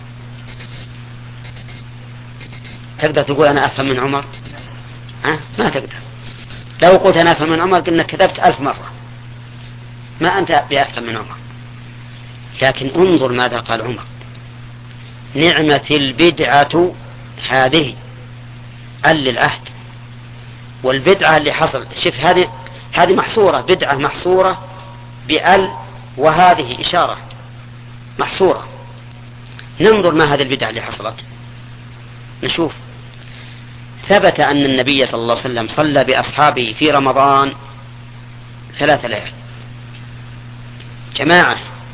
تقدر تقول أنا أفهم من عمر؟ ها؟ ما تقدر. لو قلت أنا أفهم من عمر قلنا كذبت ألف مرة. ما أنت بأفهم من عمر. لكن انظر ماذا قال عمر: نعمة البدعة هذه، أل العهد. والبدعة اللي حصل، شوف هذه هذه محصورة، بدعة محصورة بأل، وهذه إشارة محصورة. ننظر ما هذه البدعة اللي حصلت. نشوف. ثبت أن النبي صلى الله عليه وسلم صلى بأصحابه في رمضان ثلاث ليال جماعة،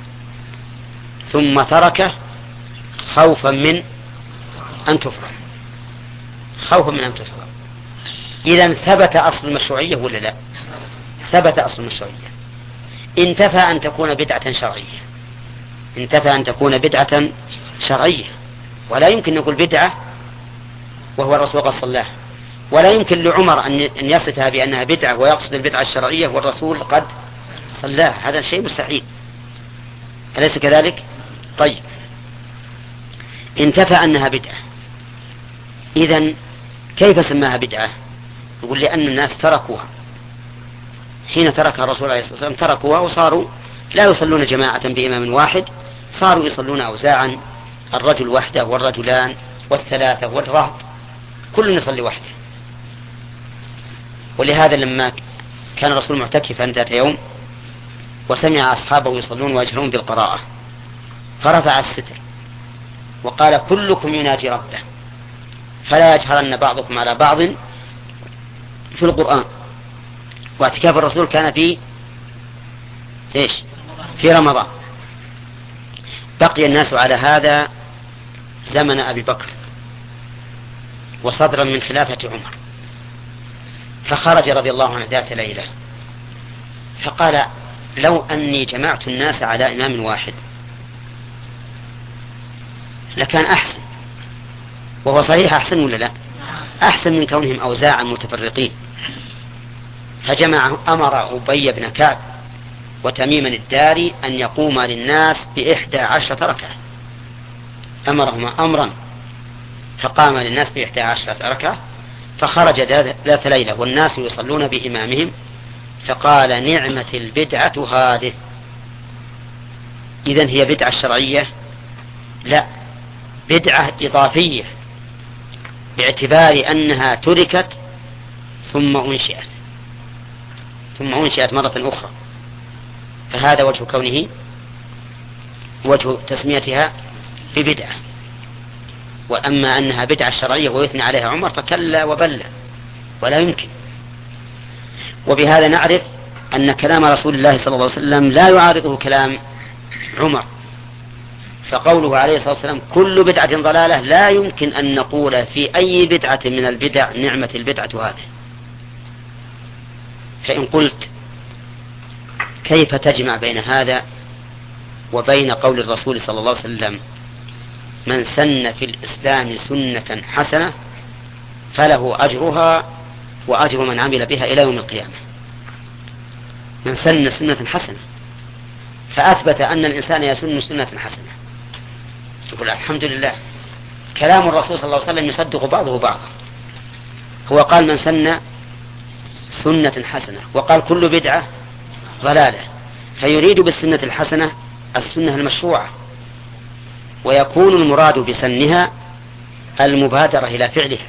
ثم تركه خوفا من أن تفرض. خوفا من أن تفرض. إذن ثبت أصل المشروعية ولا لا؟ ثبت أصل المشروعية. انتفى أن تكون بدعة شرعية. انتفى أن تكون بدعة شرعية. ولا يمكن نقول بدعة وهو الرسول قد صلاها، ولا يمكن لعمر أن يصفها بأنها بدعة ويقصد البدعة الشرعية والرسول قد صلاها. هذا شيء مستحيل، أليس كذلك؟ طيب، انتفى أنها بدعة، إذن كيف سماها بدعة؟ يقول لأن الناس تركوها. حين تركها الرسول عليه الصلاة والسلام تركوها وصاروا لا يصلون جماعة بإمام واحد، صاروا يصلون أوزاعا، الرجل وحده والرجلان والثلاثة والرهط، كل يصلي وحده. ولهذا لما كان الرسول معتكفا ذات يوم وسمع أصحابه يصلون ويجهرون بالقراءة فرفع الستر وقال: كلكم يناجي ربه فلا يجهرن بعضكم على بعض في القرآن. واعتكاف الرسول كان في إيش؟ في رمضان. بقي الناس على هذا زمن أبي بكر وصدرا من خلافة عمر، فخرج رضي الله عنه ذات ليلة فقال: لو أني جمعت الناس على إمام واحد لكان أحسن، وهو صحيح أحسن ولا لا؟ أحسن من كونهم أوزاعا متفرقين. فجمع أمر أبي بن كعب وتميما الداري أن يقوم للناس بإحدى عشرة ركعة، أمرهما أمرا فقام للناس بإحدى عشرة ركعة، فخرج ذات ليلة والناس يصلون بإمامهم فقال: نعمة البدعة هذه. إذن هي بدعة شرعية؟ لا، بدعة إضافية، باعتبار أنها تركت ثم أنشئت ثم أنشئت مرة أخرى، فهذا وجه كونه وجه تسميتها ببدعة. وأما أنها بدعة شرعية ويثني عليها عمر فكلا وبلا، ولا يمكن. وبهذا نعرف أن كلام رسول الله صلى الله عليه وسلم لا يعارضه كلام عمر، فقوله عليه الصلاة والسلام كل بدعة ضلالة لا يمكن أن نقول في أي بدعة من البدع نعمة البدعة هذه. فإن قلت كيف تجمع بين هذا وبين قول الرسول صلى الله عليه وسلم: من سن في الإسلام سنة حسنة فله أجرها وأجر من عمل بها إلى يوم القيامة. من سن سنة حسنة، فأثبت أن الإنسان يسن سنة حسنة. يقول الحمد لله، كلام الرسول صلى الله عليه وسلم يصدق بعضه بعضا. هو قال من سن سنة حسنة، وقال كل بدعة ضلالة، فيريد بالسنة الحسنة السنة المشروعة، ويكون المراد بسنها المبادرة إلى فعلها،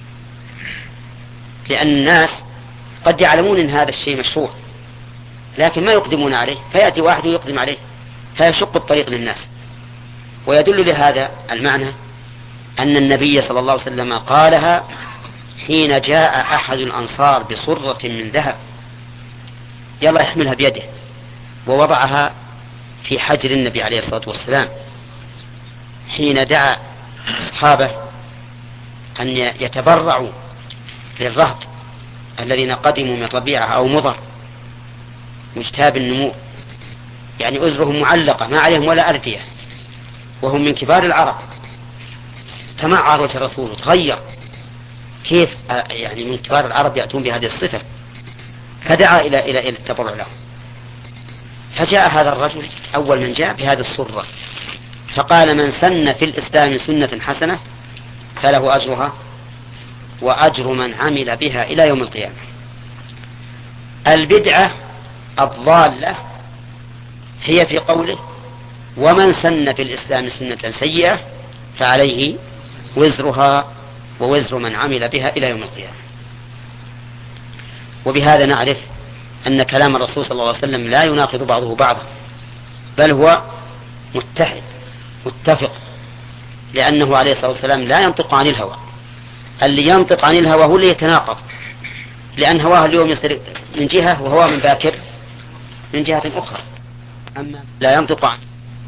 لأن الناس قد يعلمون أن هذا الشيء مشروع لكن ما يقدمون عليه، فيأتي واحد ويقدم عليه فيشق الطريق للناس. ويدل لهذا المعنى أن النبي صلى الله عليه وسلم قالها حين جاء أحد الأنصار بصرة من ذهب يلا يحملها بيده، ووضعها في حجر النبي عليه الصلاة والسلام حين دعا أصحابه أن يتبرعوا للرهط الذين قدموا من ربيعة أو مضر مجتاب النمو، يعني أزرهم معلقة ما عليهم ولا أردية، وهم من كبار العرب. تمعر وجه الرسول وتغير، كيف يعني من كبار العرب يأتون بهذه الصفة؟ فدعا إلى إلى إلى التبرع لهم. فجاء هذا الرجل أول من جاء بهذه الصرة فقال: من سن في الإسلام سنة حسنة فله أجرها وأجر من عمل بها إلى يوم القيامة. البدعة الضالة هي في قوله: ومن سن في الإسلام سنة سيئة فعليه وزرها ووزر من عمل بها إلى يوم القيامة. وبهذا نعرف أن كلام الرسول صلى الله عليه وسلم لا يناقض بعضه بعضا، بل هو متحد متفق، لأنه عليه الصلاة والسلام لا ينطق عن الهوى. اللي ينطق عن الهوى هو اللي يتناقض، لأن هواه اليوم يصير من جهة وهو من باكر من جهة أخرى. أما لا ينطق عن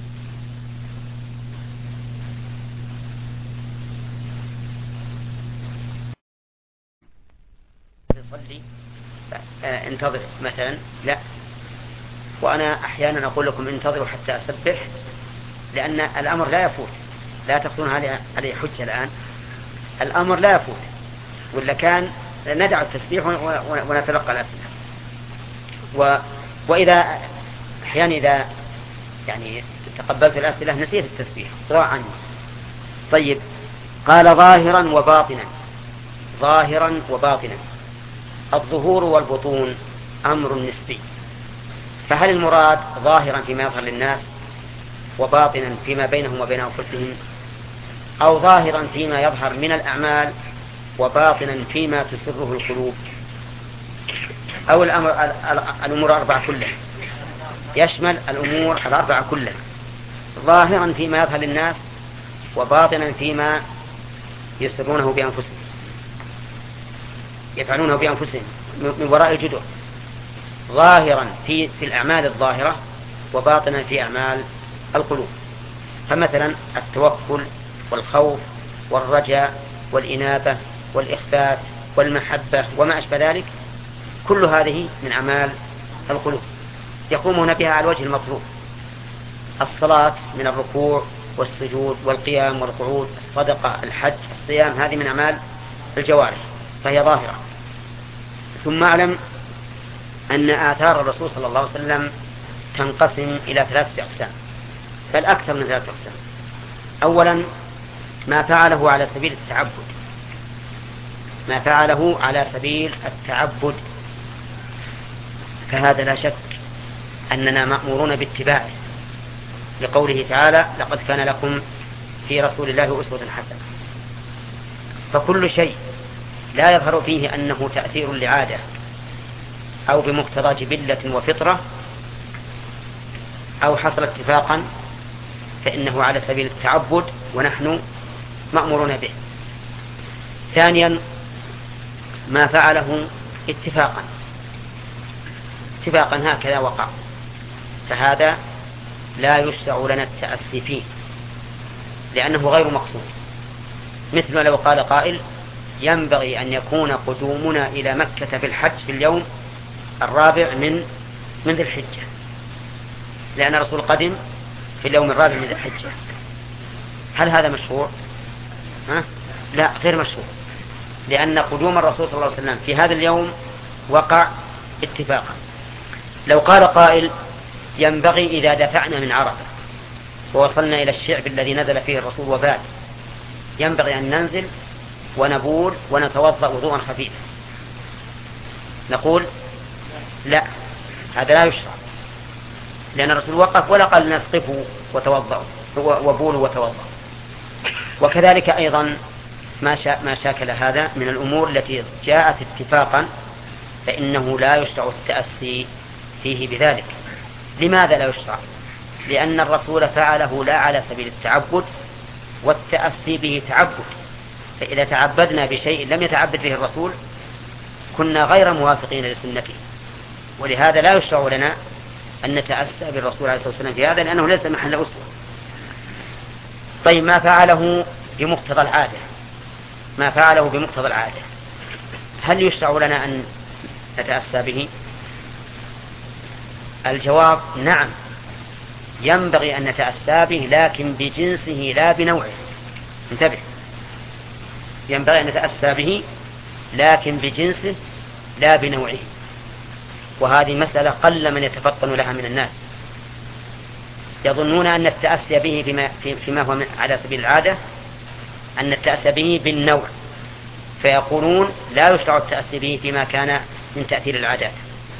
تصلي انتظر مثلا، لا، وأنا أحيانا أقول لكم انتظروا حتى أسبح، لأن الأمر لا يفوت، لا تأخذون عليه حجة الآن، الأمر لا يفوت، ولا كان ندع التسبيح ونتلقى الأسئلة. و... وإذا أحيانا إذا يعني تقبلت الأسئلة نسيت التسبيح ضاع عني. طيب، قال ظاهرا وباطنا. ظاهرا وباطنا، الظهور والبطون أمر نسبي، فهل المراد ظاهرا فيما يظهر للناس وباطنا فيما بينهم وبين أنفسهم، أو ظاهرا فيما يظهر من الأعمال وباطنا فيما تسره القلوب، أو الأمر الأمور الأربعة كلها؟ يشمل الأمور الأربعة كلها، ظاهرا فيما يظهر للناس وباطنا فيما يسرونه بأنفسهم يفعلونه بأنفسهم من وراء الجدر، ظاهرا في في الأعمال الظاهرة وباطنا في أعمال القلوب. فمثلا التوكل والخوف والرجاء والإنابة والإخبات والمحبة وما أشبه ذلك، كل هذه من أعمال القلوب يقومون بها على الوجه المطلوب. الصلاة من الركوع والسجود والقيام والقعود، الصدقة، الحج، الصيام، هذه من أعمال الجوارح فهي ظاهرة. ثم أعلم أن آثار الرسول صلى الله عليه وسلم تنقسم إلى ثلاثة أقسام، بل أكثر من ثلاثة أقسام. أولا ما فعله على سبيل التعبد، ما فعله على سبيل التعبد، فهذا لا شك أننا مأمورون باتباعه، لقوله تعالى: لقد كان لكم في رسول الله أسوة حسنة. فكل شيء لا يظهر فيه أنه تأثير لعادة أو بمقتضى جبلة وفطرة أو حصل اتفاقا فإنه على سبيل التعبد ونحن مأمورون به. ثانيا ما فعله اتفاقا اتفاقا هكذا وقع، فهذا لا يشرع لنا التأسي فيه لأنه غير مقصود. مثل لو قال قائل: ينبغي أن يكون قدومنا إلى مكة في الحج في اليوم الرابع من من ذي الحجة، لأن الرسول قدم في اليوم الرابع من ذي الحجة. هل هذا مشروع؟ ها؟ لا، غير مشروع، لأن قدوم الرسول صلى الله عليه وسلم في هذا اليوم وقع اتفاقا. لو قال قائل: ينبغي إذا دفعنا من عرفة ووصلنا إلى الشعب الذي نزل فيه الرسول وبات، ينبغي أن ننزل ونبول ونتوضأ وضوءا خفيفا، نقول: لا، هذا لا يشرع، لأن الرسول وقف ولا قال الناس قفوا وتوضأوا وبولوا وتوضأوا. وكذلك أيضا ما شا ما شاكل هذا من الأمور التي جاءت اتفاقا فإنه لا يشرع التأسي فيه بذلك. لماذا لا يشرع؟ لأن الرسول فعله لا على سبيل التعبد، والتأسي به تعبد، فإذا تعبدنا بشيء لم يتعبد به الرسول كنا غير موافقين لسنته، ولهذا لا يشرع لنا أن نتأسى بالرسول عليه الصلاة والسلام في هذا، لأنه ليس محل أسوة. طيب ما فعله بمقتضى العادة، ما فعله بمقتضى العادة هل يشرع لنا أن نتأسى به؟ الجواب: نعم، ينبغي أن نتأسى به، لكن بجنسه لا بنوعه. انتبه، ينبغي أن نتأسى به لكن بجنسه لا بنوعه، وهذه مسألة قل من يتفطن لها من الناس، يظنون أن التأسي به فيما, فيما هو على سبيل العادة أن التأسي به بالنوع، فيقولون لا يشرع التأسي به فيما كان من تأثير العادات،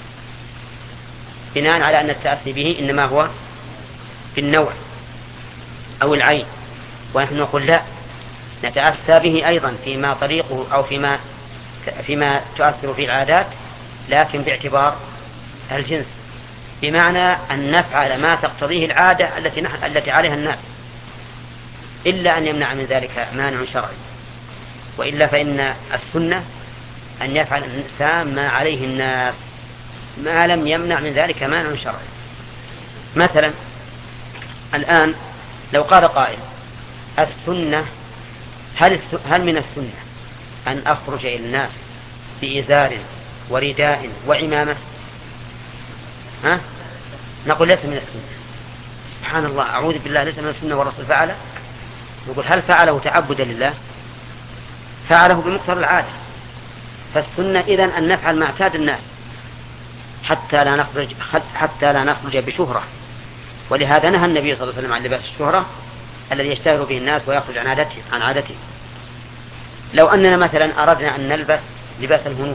بناء على أن التأسي به إنما هو بالنوع أو العين. ونحن نقول لا، نتأسى به أيضا فيما طريقه أو فيما فيما تؤثر فيه العادات، لكن باعتبار الجنس، بمعنى أن نفعل ما تقتضيه العادة التي نحن التي عليها الناس، إلا أن يمنع من ذلك مانع شرعي، وإلا فإن السنة أن يفعل الإنسان ما عليه الناس ما لم يمنع من ذلك مانع شرعي. مثلا الآن لو قال قائل: السنة هل, هل من السنة أن أخرج إلى الناس بإزار ورداء وعمامة؟ ها؟ نقول ليس من السنة. سبحان الله، أعوذ بالله، ليس من السنة والرسول فعله. نقول: هل فعله تعبدا لله؟ فعله بمقتضى العادة. فالسنة إذن أن نفعل ما اعتاد الناس حتى لا نخرج حتى لا نخرج بشهرة، ولهذا نهى النبي صلى الله عليه وسلم عن لباس الشهرة الذي يشتهر به الناس ويخرج عن عادته عن عادته. لو أننا مثلا أردنا أن نلبس لباس الهنود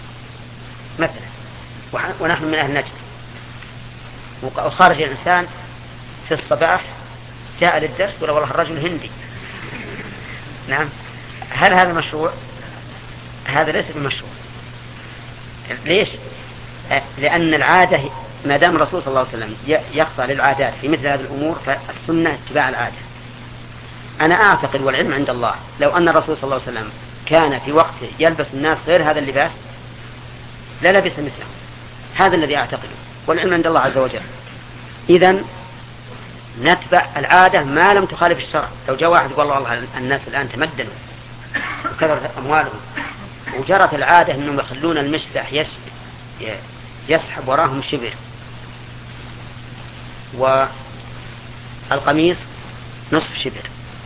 مثلا ونحن من أهل نجد، وخرج الإنسان في الصباح جاء للدرس ولا والله الرجل هندي، نعم، هل هذا مشروع؟ هذا ليس بمشروع. ليش؟ لأن العادة ما دام الرسول صلى الله عليه وسلم يخضع للعادات في مثل هذه الأمور فالسنة اتباع العادة. أنا أعتقد والعلم عند الله لو أن الرسول صلى الله عليه وسلم كان في وقته يلبس الناس غير هذا اللباس لا لبس مثله، هذا الذي أعتقده والعلم عند الله عز وجل. إذن نتبع العادة ما لم تخالف الشرع. لو جاء واحد يقول الله الناس الآن تمدنوا وكثرت أموالهم وجرت العادة أنهم يخلون المشلح يسحب وراهم شبر والقميص نصف شبر،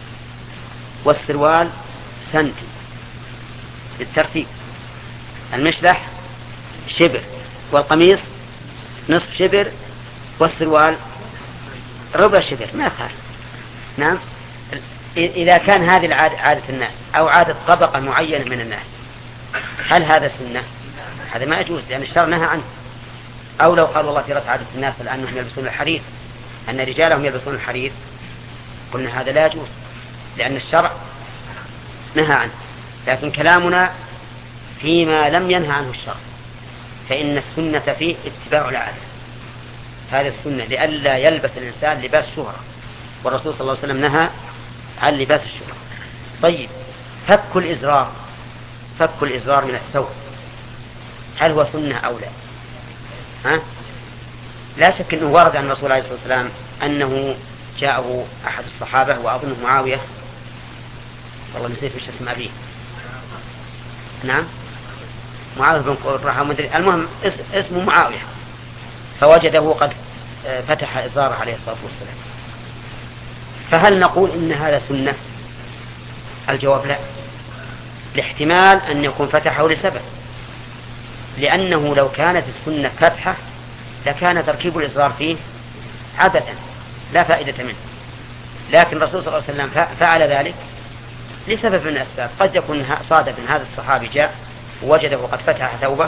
والسروال سنتي بالترتيب، المشلح شبر، والقميص نصف شبر، والسروال ربع شبر، ما يخالف. نعم. إذا كان هذه العادة عادة الناس أو عادة طبقة معينة من الناس، هل هذا سنة؟ هذا ما يجوز، لأن الشرع نهى عنه. أو لو قال والله ترى عادة الناس الآن يلبسون الحرير، أن رجالهم يلبسون الحرير، قلنا هذا لا يجوز لأن الشرع نهى عنه. لكن كلامنا فيما لم ينهى عنه الشرع، فإن السنة فيه اتباع العادة. هذه السنة لئلا يلبس الإنسان لباس شهرة، والرسول صلى الله عليه وسلم نهى عن لباس الشهرة. طيب، فك الإزرار، فك الإزرار من الثوب، هل هو سنة أو لا؟ ها؟ لا شك أنه ورد عن الرسول عليه الصلاة والسلام أنه جاءه أحد الصحابة وأظنه معاوية، والله نسيت وش اسم أبيه. نعم، معاوية بن قرة مدري، المهم اسمه معاوية، فوجده قد فتح إزاره عليه الصلاة والسلام. فهل نقول إن هذا سنة؟ الجواب لا، لاحتمال أن يكون فتحه لسبب، لأنه لو كانت السنة فتحة لكان تركيب الإزرار فيه عبثا لا فائدة منه. لكن الرسول صلى الله عليه وسلم فعل ذلك لسبب من الأسباب. قد يكون صادف من هذا الصحابي جاء ووجده قد فتح ثوبه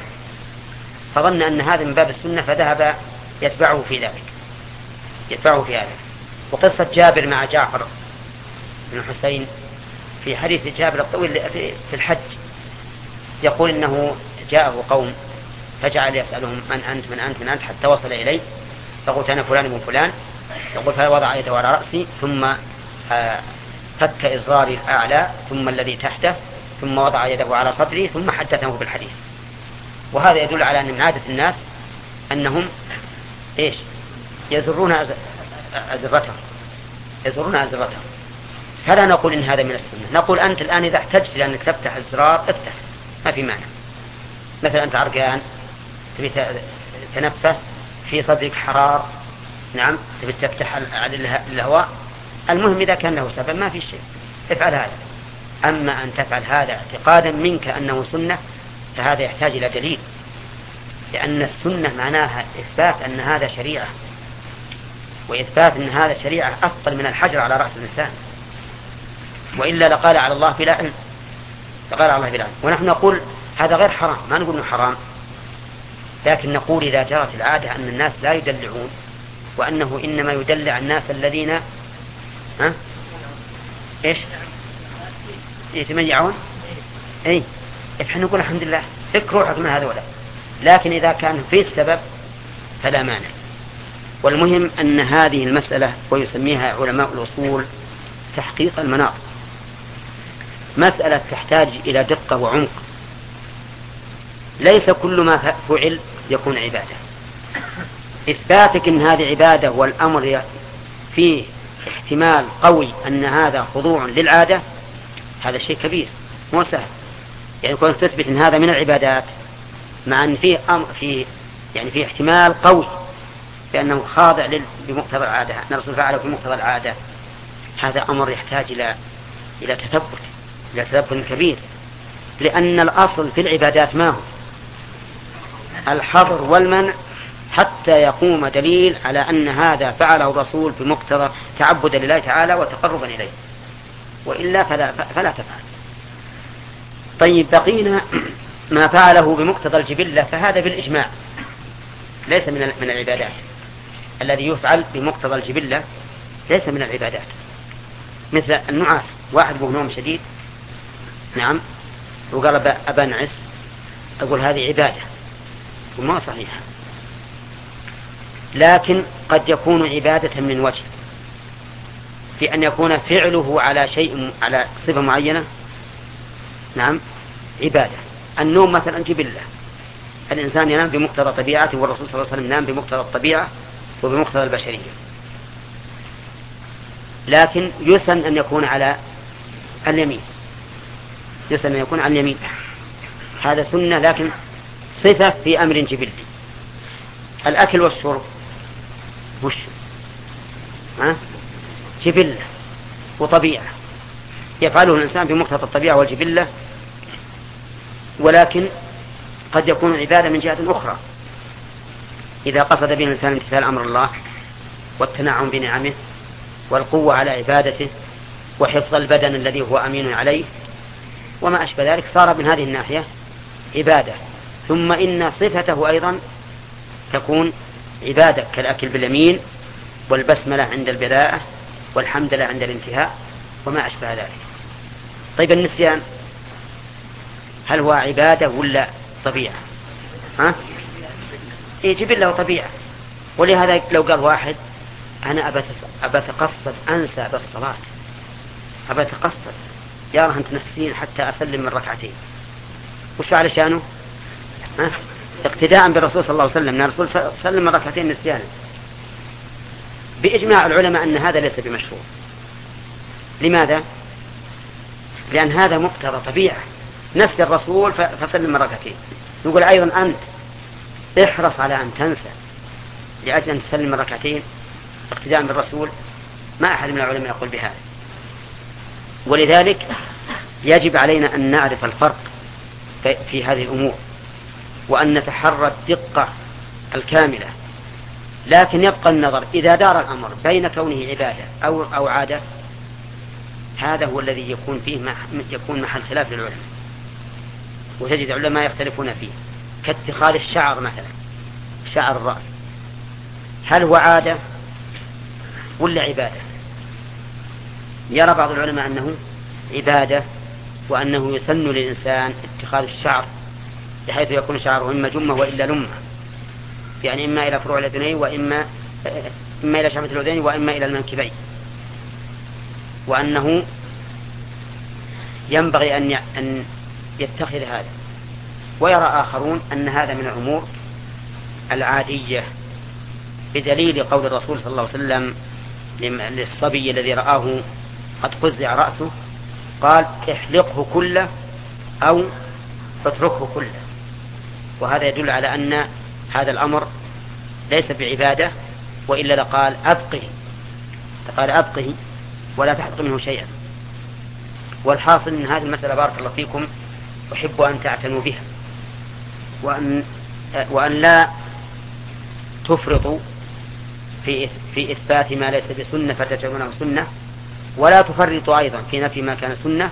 فظن أن هذا من باب السنة فذهب يتبعه في ذلك يتبعه في هذا. وقصة جابر مع جعفر بن حسين في حديث جابر الطويل في الحج، يقول إنه جاءه قوم فجعل يسألهم من أنت من أنت من أنت حتى وصل إليه، فقلت أنا فلان من فلان. يقول فوضع يده على رأسي ثم فك إزراري الأعلى ثم الذي تحته ثم وضع يده على صدري ثم حدثه بالحديث. وهذا يدل على أن من عادة الناس أنهم إيش يزرون أزرتهم يزرون أزرتهم فلا نقول إن هذا من السنة. نقول أنت الآن إذا احتجت لأنك تفتح الزرار افتح، ما في معنى. مثلا أنت عرقان تبي تنفس في صدرك حرار، نعم تبي تفتح على الهواء، المهم إذا كان له سبب ما في شيء افعل هذا. أما أن تفعل هذا اعتقادا منك أنه سنة فهذا يحتاج إلى دليل، لأن السنة معناها إثبات أن هذا شريعة، وإثبات أن هذا شريعة أفضل من الحجر على رأس الإنسان، وإلا لقال على الله بلا علم لقال على الله بلا علم. ونحن نقول هذا غير حرام، ما نقول إنه حرام، لكن نقول إذا جرت العادة أن الناس لا يدلعون وأنه إنما يدلع الناس الذين ها إيش يتميعون، أي إحنا نقول الحمد لله فكروا حكم هذا ولا. لكن إذا كان في السبب فلا مانع. والمهم أن هذه المسألة ويسميها علماء الأصول تحقيق المناط، مسألة تحتاج إلى دقة وعمق. ليس كل ما فعل يكون عبادة. إثباتك أن هذه عبادة والأمر فيه احتمال قوي أن هذا خضوع للعادة هذا شيء كبير مو سهل. يعني كنت تثبت أن هذا من العبادات مع أن فيه أمر فيه يعني فيه احتمال قوي بأنه خاضع بمقتضى العادة، أن الرسول فعله في مقتضى العادة، هذا أمر يحتاج إلى إلى تثبت إلى تثبت كبير. لأن الأصل في العبادات ما هو الحظر والمنع حتى يقوم دليل على أن هذا فعله الرسول بمقتضى تعبدا لله تعالى وتقربا إليه، وإلا فلا, فلا تفعل. طيب بقينا ما فعله بمقتضى الجبلة، فهذا بالإجماع ليس من من العبادات. الذي يفعل بمقتضى الجبلة ليس من العبادات، مثل النعاس، واحد به نوم شديد نعم وقال أبنعس، أقول هذه عبادة وما صحيحة. لكن قد يكون عبادة من وجه، في أن يكون فعله على شيء على صفة معينة نعم عبادة. النوم مثلا جبلة، الإنسان ينام بمقتضى طبيعته، والرسول صلى الله عليه وسلم ينام بمقتضى الطبيعة وبمقتضى البشرية. لكن يسن أن يكون على اليمين، يسن أن يكون على اليمين، هذا سنة لكن صفة في أمر جبلي. الأكل والشرب وش ها جبلة وطبيعة يفعله الإنسان بمقتضى الطبيعة والجبلة، ولكن قد يكون عبادة من جهة أخرى إذا قصد به الإنسان امتثال أمر الله والتنعم بنعمه والقوة على عبادته وحفظ البدن الذي هو أمين عليه وما أشبه ذلك، صار من هذه الناحية عبادة. ثم إن صفته أيضا تكون عبادة كالأكل باليمين والبسملة عند البداءة والحمد لله عند الانتهاء وما أشبه ذلك. طيب النسيان هل هو عبادة ولا طبيعة؟ ها؟ يجب له طبيعة. ولهذا لو قال واحد أنا أبى أتقصد أنسى بالصلاة، أبى أتقصد يا راه أنت نسين حتى أسلم من ركعتين، وش فعل شانه؟ ها؟ اقتداء بالرسول صلى الله عليه وسلم، الرسول سلم من ركعتين نسيانا. بإجماع العلماء أن هذا ليس بمشروع. لماذا؟ لأن هذا مقتضى طبيعة، نفس الرسول فسلم من ركعتين. نقول أيضا أنت احرص على أن تنسى لأجل أن تسلم من ركعتين اقتداء بالرسول، ما أحد من العلماء يقول بهذا. ولذلك يجب علينا أن نعرف الفرق في هذه الأمور وأن نتحرى الدقة الكاملة. لكن يبقى النظر إذا دار الأمر بين كونه عبادة أو أو عادة، هذا هو الذي يكون فيه يكون محل خلاف للعلماء، وتجد العلماء يختلفون فيه. كاتخاذ الشعر مثلا، شعر الرأس، هل هو عادة ولا عبادة؟ يرى بعض العلماء أنه عبادة، وأنه يسن للإنسان اتخاذ الشعر بحيث يكون شعره إما جمة وإلا لمة، يعني إما إلى فروع الأذنين وإما إما إلى شعبة الأذنين وإما إلى المنكبين، وأنه ينبغي أن أن يتخذ هذا. ويرى آخرون أن هذا من الأمور العادية، بدليل قول الرسول صلى الله عليه وسلم للصبي الذي رآه قد قزع رأسه قال احلقه كله أو اتركه كله. وهذا يدل على أن هذا الأمر ليس بعبادة، وإلا لقال أبقه، قال أبقه ولا تحط منه شيئا. والحاصل من هذه المسألة بارك الله فيكم أحب أن تعتنوا بها، وأن, وأن لا تفرطوا في في إثبات ما ليس بسنة فتجعلونه سنة، ولا تفرطوا أيضا في نفي ما كان سنة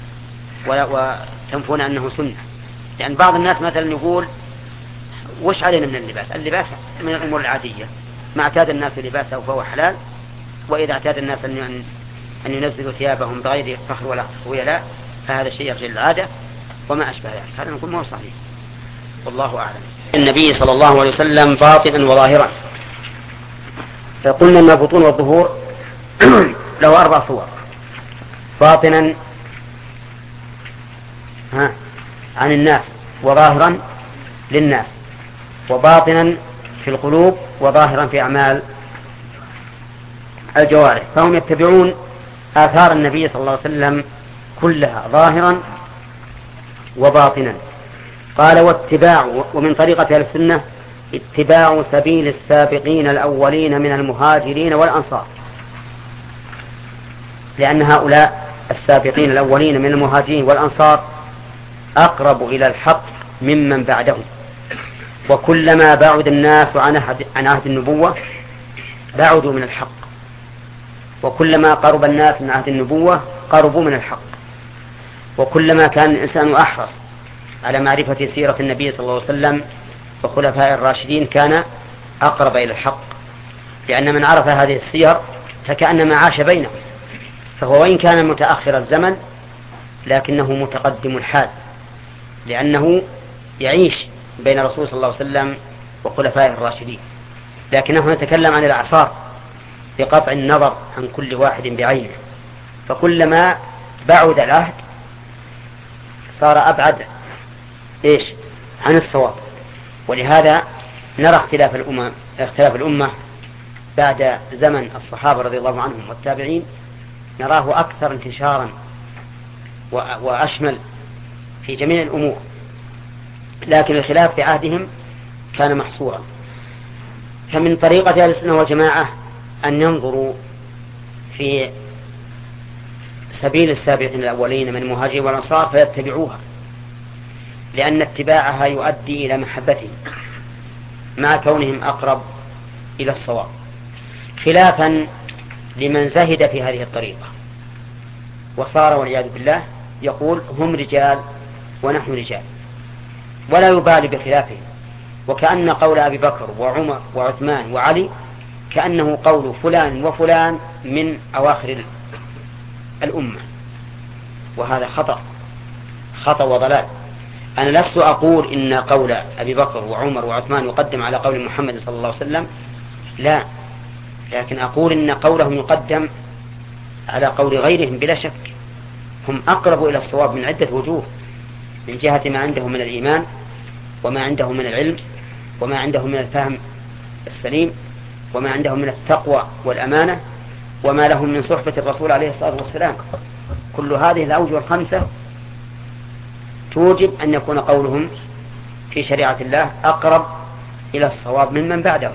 وتنفون أنه سنة. لأن بعض الناس مثلا يقول وش علينا من اللباس؟ اللباس من الأمور العادية، ما اعتاد الناس لباسه فهو حلال، وإذا اعتاد الناس أن أن ينزلوا ثيابهم بغير فخر ولا خيلاء فهذا شيء يرجع للعادة وما أشبه ذلك. هذا نقول ما هو صحيح، والله أعلم. النبي صلى الله عليه وسلم باطنا وظاهرا. فقلنا أن البطون والظهور له أربع صور: باطنا ها عن الناس، وظاهرا للناس، وباطنا في القلوب، وظاهرا في أعمال الجوارح. فهم يتبعون آثار النبي صلى الله عليه وسلم كلها ظاهرا وباطنا. قال واتباع، ومن طريقة أهل السنة اتباع سبيل السابقين الأولين من المهاجرين والأنصار، لأن هؤلاء السابقين الأولين من المهاجرين والأنصار أقرب إلى الحق ممن بعدهم. وكلما بعد الناس عن عهد النبوة بعدوا من الحق، وكلما قرب الناس من عهد النبوة قربوا من الحق. وكلما كان الإنسان أحرص على معرفة سيرة النبي صلى الله عليه وسلم وخلفاء الراشدين كان أقرب إلى الحق، لأن من عرف هذه السير فكأنما عاش بينهم، فهو وإن كان متأخر الزمن لكنه متقدم الحال، لأنه يعيش بين الرسول صلى الله عليه وسلم وخلفاء الراشدين. لكنه يتكلم عن الأعصار بقطع النظر عن كل واحد بعينه، فكلما بعد العهد صار أبعد إيش عن الصواب. ولهذا نرى اختلاف الأمة اختلاف الأمة بعد زمن الصحابة رضي الله عنهم والتابعين، نراه أكثر انتشارا وأشمل في جميع الأمور، لكن الخلاف في عهدهم كان محصورا. فمن طريقة أهل السنة والجماعة أن ينظروا في سبيل السابقين الأولين من المهاجرين والأنصار فيتبعوها، لأن اتباعها يؤدي إلى محبتهم مع كونهم أقرب إلى الصواب، خلافا لمن زهد في هذه الطريقة وصار والعياذ بالله يقول هم رجال ونحن رجال، ولا يبالي بخلافهم، وكأن قول أبي بكر وعمر وعثمان وعلي كأنه قول فلان وفلان من أواخر الأمة، وهذا خطأ خطأ وضلال. أنا لست أقول إن قول أبي بكر وعمر وعثمان يقدم على قول محمد صلى الله عليه وسلم، لا، لكن أقول إن قولهم يقدم على قول غيرهم بلا شك. هم أقرب إلى الصواب من عدة وجوه، من جهة ما عندهم من الإيمان، وما عندهم من العلم، وما عندهم من الفهم السليم، وما عندهم من التقوى والأمانة، وما لهم من صحبة الرسول عليه الصلاة والسلام. كل هذه الأوجه الخمسة توجب أن يكون قولهم في شريعة الله أقرب إلى الصواب ممن بعدهم.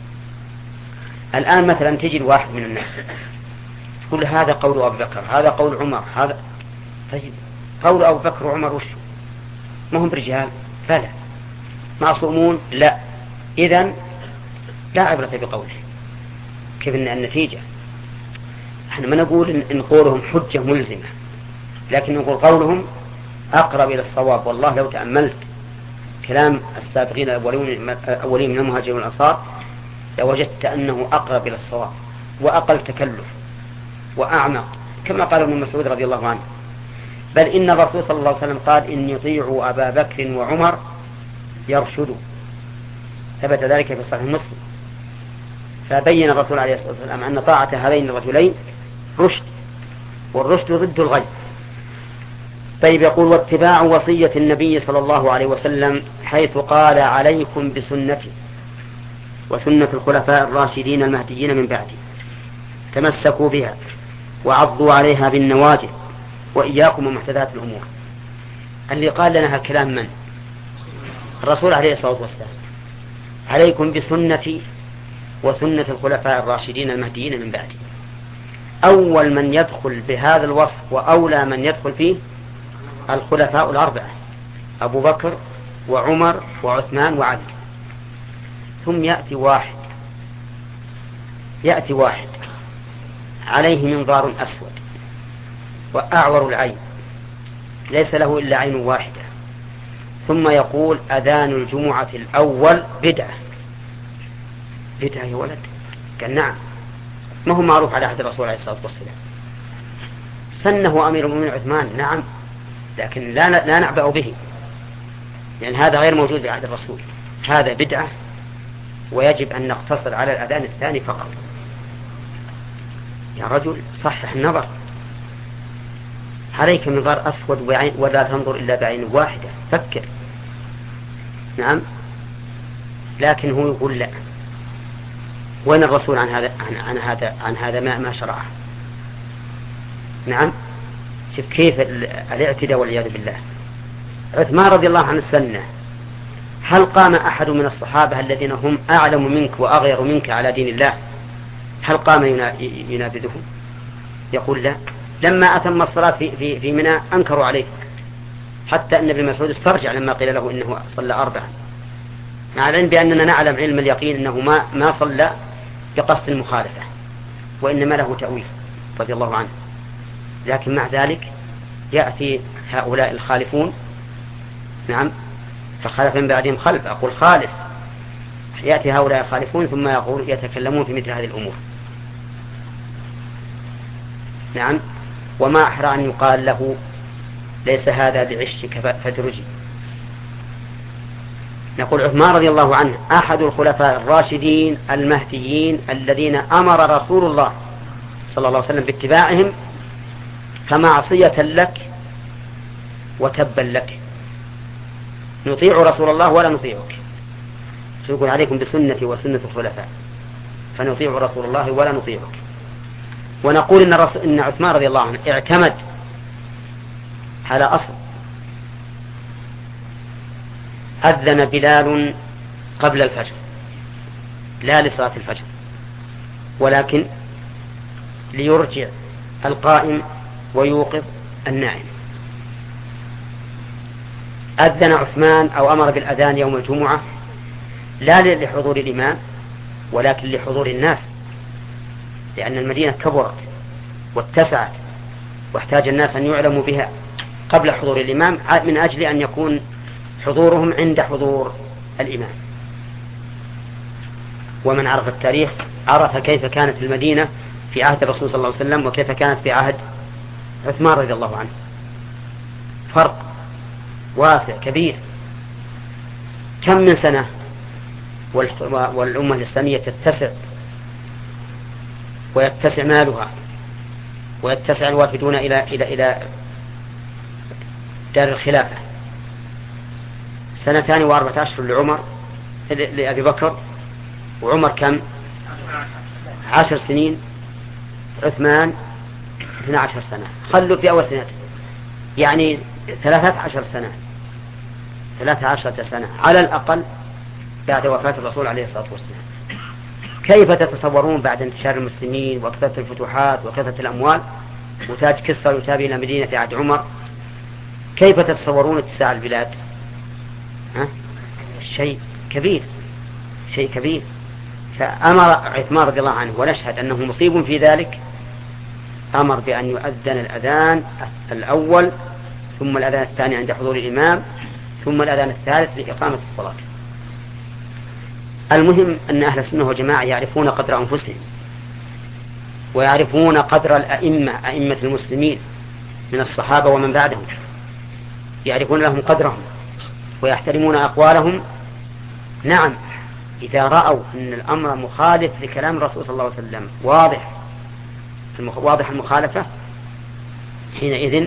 الآن مثلا تجد واحد من الناس تقول هذا قول أبو بكر، هذا قول عمر، هذا طيب قول أبو بكر وعمر وش ما هم رجال؟ فلا. معصومون؟ لا. إذن لا عبرة بقوله. كيف إن النتيجة؟ احنا ما نقول إن قولهم حجة ملزمة، لكن نقول قولهم أقرب إلى الصواب. والله لو تأملت كلام السابقين الأولين من المهاجرين والأنصار لوجدت أنه أقرب إلى الصواب وأقل تكلف وأعمق، كما قال ابن مسعود رضي الله عنه. بل إن الرسول صلى الله عليه وسلم قال إن يطيعوا أبا بكر وعمر يرشدوا، ثبت ذلك في صحيح مسلم. فبين الرسول عليه الصلاة والسلام أن طاعة هذين الرجلين رشد، والرشد ضد الغي. طيب يقول واتباع وصية النبي صلى الله عليه وسلم حيث قال عليكم بسنتي وسنة الخلفاء الراشدين المهديين من بعدي تمسكوا بها وعضوا عليها بالنواجذ وإياكم ومحدثات الأمور. اللي قال لنا هالكلام من؟ الرسول عليه الصلاة والسلام. عليكم بسنتي وسنة الخلفاء الراشدين المهديين من بعدي. أول من يدخل بهذا الوصف وأولى من يدخل فيه الخلفاء الأربعة أبو بكر وعمر وعثمان وعلي. ثم يأتي واحد يأتي واحد عليه منظار أسود وأعور العين ليس له إلا عين واحدة، ثم يقول أذان الجمعة الأول بدعة. بدعة يا ولد؟ قال نعم. ما هو معروف على عهد الرسول عليه الصلاة والسلام؟ سنه أمير المؤمنين عثمان، نعم، لكن لا لا نعبأ به، لأن هذا غير موجود في عهد الرسول. هذا بدعة ويجب أن نقتصر على الأذان الثاني فقط. يا رجل صحح النظر، عليك منظار أسود ولا تنظر إلا بعين واحدة، فكر. نعم، لكن هو يقول لا. وين الرسول عن هذا عن, عن هذا عن هذا ما ما شرعه؟ نعم، شوف كيف الاعتداء والعياذ بالله. عثمان رضي الله عنه السنة، هل قام أحد من الصحابة الذين هم أعلم منك وأغير منك على دين الله هل قام ينابذه؟ يقول لا. لما أتم الصلاة في في في منى أنكروا عليه، حتى أن ابن مسعود استرجع لما قيل له إنه صلى أربعا، مع العلم بأننا نعلم علم اليقين أنه ما ما صلى بقصد المخالفة، وإنما له تأويل رضي الله عنه. لكن مع ذلك يأتي هؤلاء الخالفون، نعم، فخلف من بعدهم خلف، أقول خالف، يأتي هؤلاء الخالفون ثم يقول يتكلمون في مثل هذه الأمور. نعم، وما أحرى أن يقال له ليس هذا بعشك فدرجي. نقول عثمان رضي الله عنه أحد الخلفاء الراشدين المهديين الذين أمر رسول الله صلى الله عليه وسلم باتباعهم، فمعصية لك وتبا لك. نطيع رسول الله ولا نطيعك. يقول عليكم بسنتي وسنة الخلفاء، فنطيع رسول الله ولا نطيعك. ونقول إن, إن عثمان رضي الله عنه اعتمد على أصل. أذن بلال قبل الفجر لا لصلاة الفجر، ولكن ليرجع القائم ويوقظ النائم. أذن عثمان أو أمر بالأذان يوم الجمعة لا لحضور الإمام ولكن لحضور الناس، لأن المدينة كبرت واتسعت واحتاج الناس أن يعلموا بها قبل حضور الإمام، من أجل أن يكون حضورهم عند حضور الإمام. ومن عرف التاريخ عرف كيف كانت المدينة في عهد الرسول صلى الله عليه وسلم وكيف كانت في عهد عثمان رضي الله عنه. فرق واسع كبير. كم من سنة والأمة الإسلامية تتسع ويتسع مالها ويتسع الوافدون إلى إلى إلى دار الخلافة. سنتان وأربعة أشهر لعمر لأبي بكر، وعمر كم؟ عشر سنين، عثمان اثنى عشر سنة. خلوا في أول سنة يعني ثلاثة عشر سنة ثلاثة عشرة سنة على الأقل بعد وفاة الرسول عليه الصلاة والسلام. كيف تتصورون بعد انتشار المسلمين وكثرة الفتوحات وكثرة الأموال وتاج كسرى يتابع إلى مدينة في عهد عمر، كيف تتصورون اتساع البلاد؟ ها؟ شيء كبير شيء كبير. فأمر عثمان رضي الله عنه، ونشهد أنه مصيب في ذلك، أمر بأن يؤذن الأذان الأول ثم الأذان الثاني عند حضور الإمام ثم الأذان الثالث لإقامة الصلاة. المهم أن أهل السنة والجماعة يعرفون قدر أنفسهم ويعرفون قدر الأئمة أئمة المسلمين من الصحابة ومن بعدهم، يعرفون لهم قدرهم ويحترمون أقوالهم. نعم، إذا رأوا أن الأمر مخالف لكلام الرسول صلى الله عليه وسلم واضح واضح المخالفة، حينئذ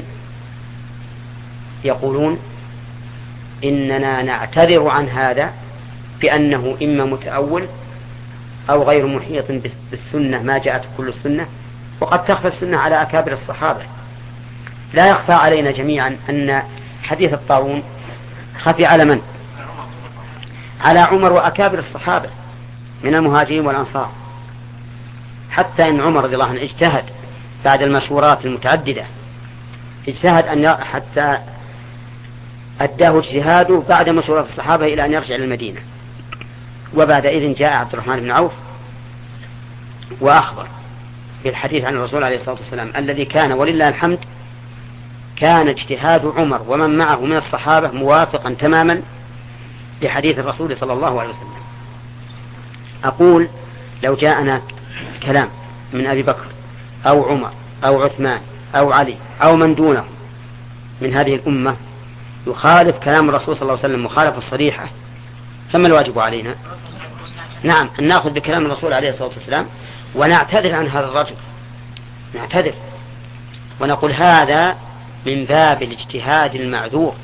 يقولون إننا نعتذر عن هذا بأنه إما متأول أو غير محيط بالسنة ما جاءت كل السنة، وقد تخفى السنة على أكابر الصحابة. لا يخفى علينا جميعا أن حديث الطاعون خفي على من؟ على عمر وأكابر الصحابة من المهاجرين والأنصار، حتى إن عمر رضي الله عنه اجتهد بعد المشورات المتعددة، اجتهد أن حتى أداه اجتهاده بعد مشورات الصحابة إلى أن يرجع للمدينة. وبعد إذن جاء عبد الرحمن بن عوف وأخبر بالحديث عن الرسول عليه الصلاة والسلام الذي كان ولله الحمد كان اجتهاد عمر ومن معه من الصحابة موافقا تماما لحديث الرسول صلى الله عليه وسلم. أقول لو جاءنا كلام من أبي بكر أو عمر أو عثمان أو علي أو من دونه من هذه الأمة يخالف كلام الرسول صلى الله عليه وسلم مخالفة صريحة، فما الواجب علينا؟ نعم، أن نأخذ بكلام الرسول عليه الصلاة والسلام ونعتذر عن هذا الرجل، نعتذر ونقول هذا من باب الاجتهاد المعذور،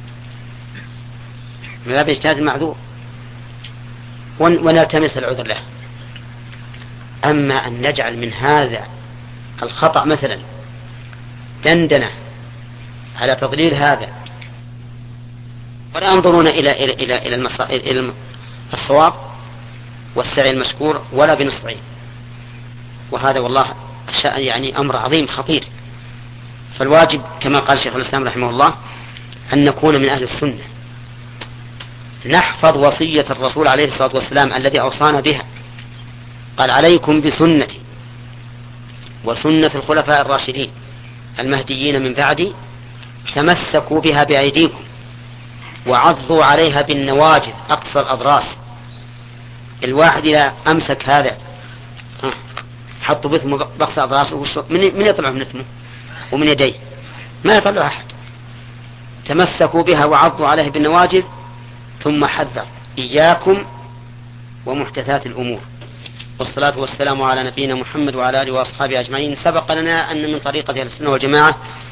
من باب الاجتهاد المعذور، ونلتمس العذر له. أما أن نجعل من هذا الخطأ مثلا دندنة على تضليل هذا ولا ينظرون إلى إلى إلى إلى إلى الصواب والسعي المشكور ولا بنصعه، وهذا والله يعني أمر عظيم خطير. فالواجب كما قال شيخ الإسلام رحمه الله أن نكون من أهل السنة، نحفظ وصية الرسول عليه الصلاة والسلام الذي أوصانا بها، قال عليكم بسنتي وسنة الخلفاء الراشدين المهديين من بعدي، تمسكوا بها بأيديكم وعضوا عليها بالنواجذ أقصى الأضراس. الواحد إذا أمسك هذا حطوا بثمه بقصى أضراسه من يطلع من نتمه ومن يديه؟ ما يطلع أحد. تمسكوا بها وعضوا عليها بالنواجذ، ثم حذر إياكم ومحدثات الأمور. والصلاة والسلام على نبينا محمد وعلى آله وأصحابه أجمعين. سبق لنا أن من طريقة أهل السنة والجماعة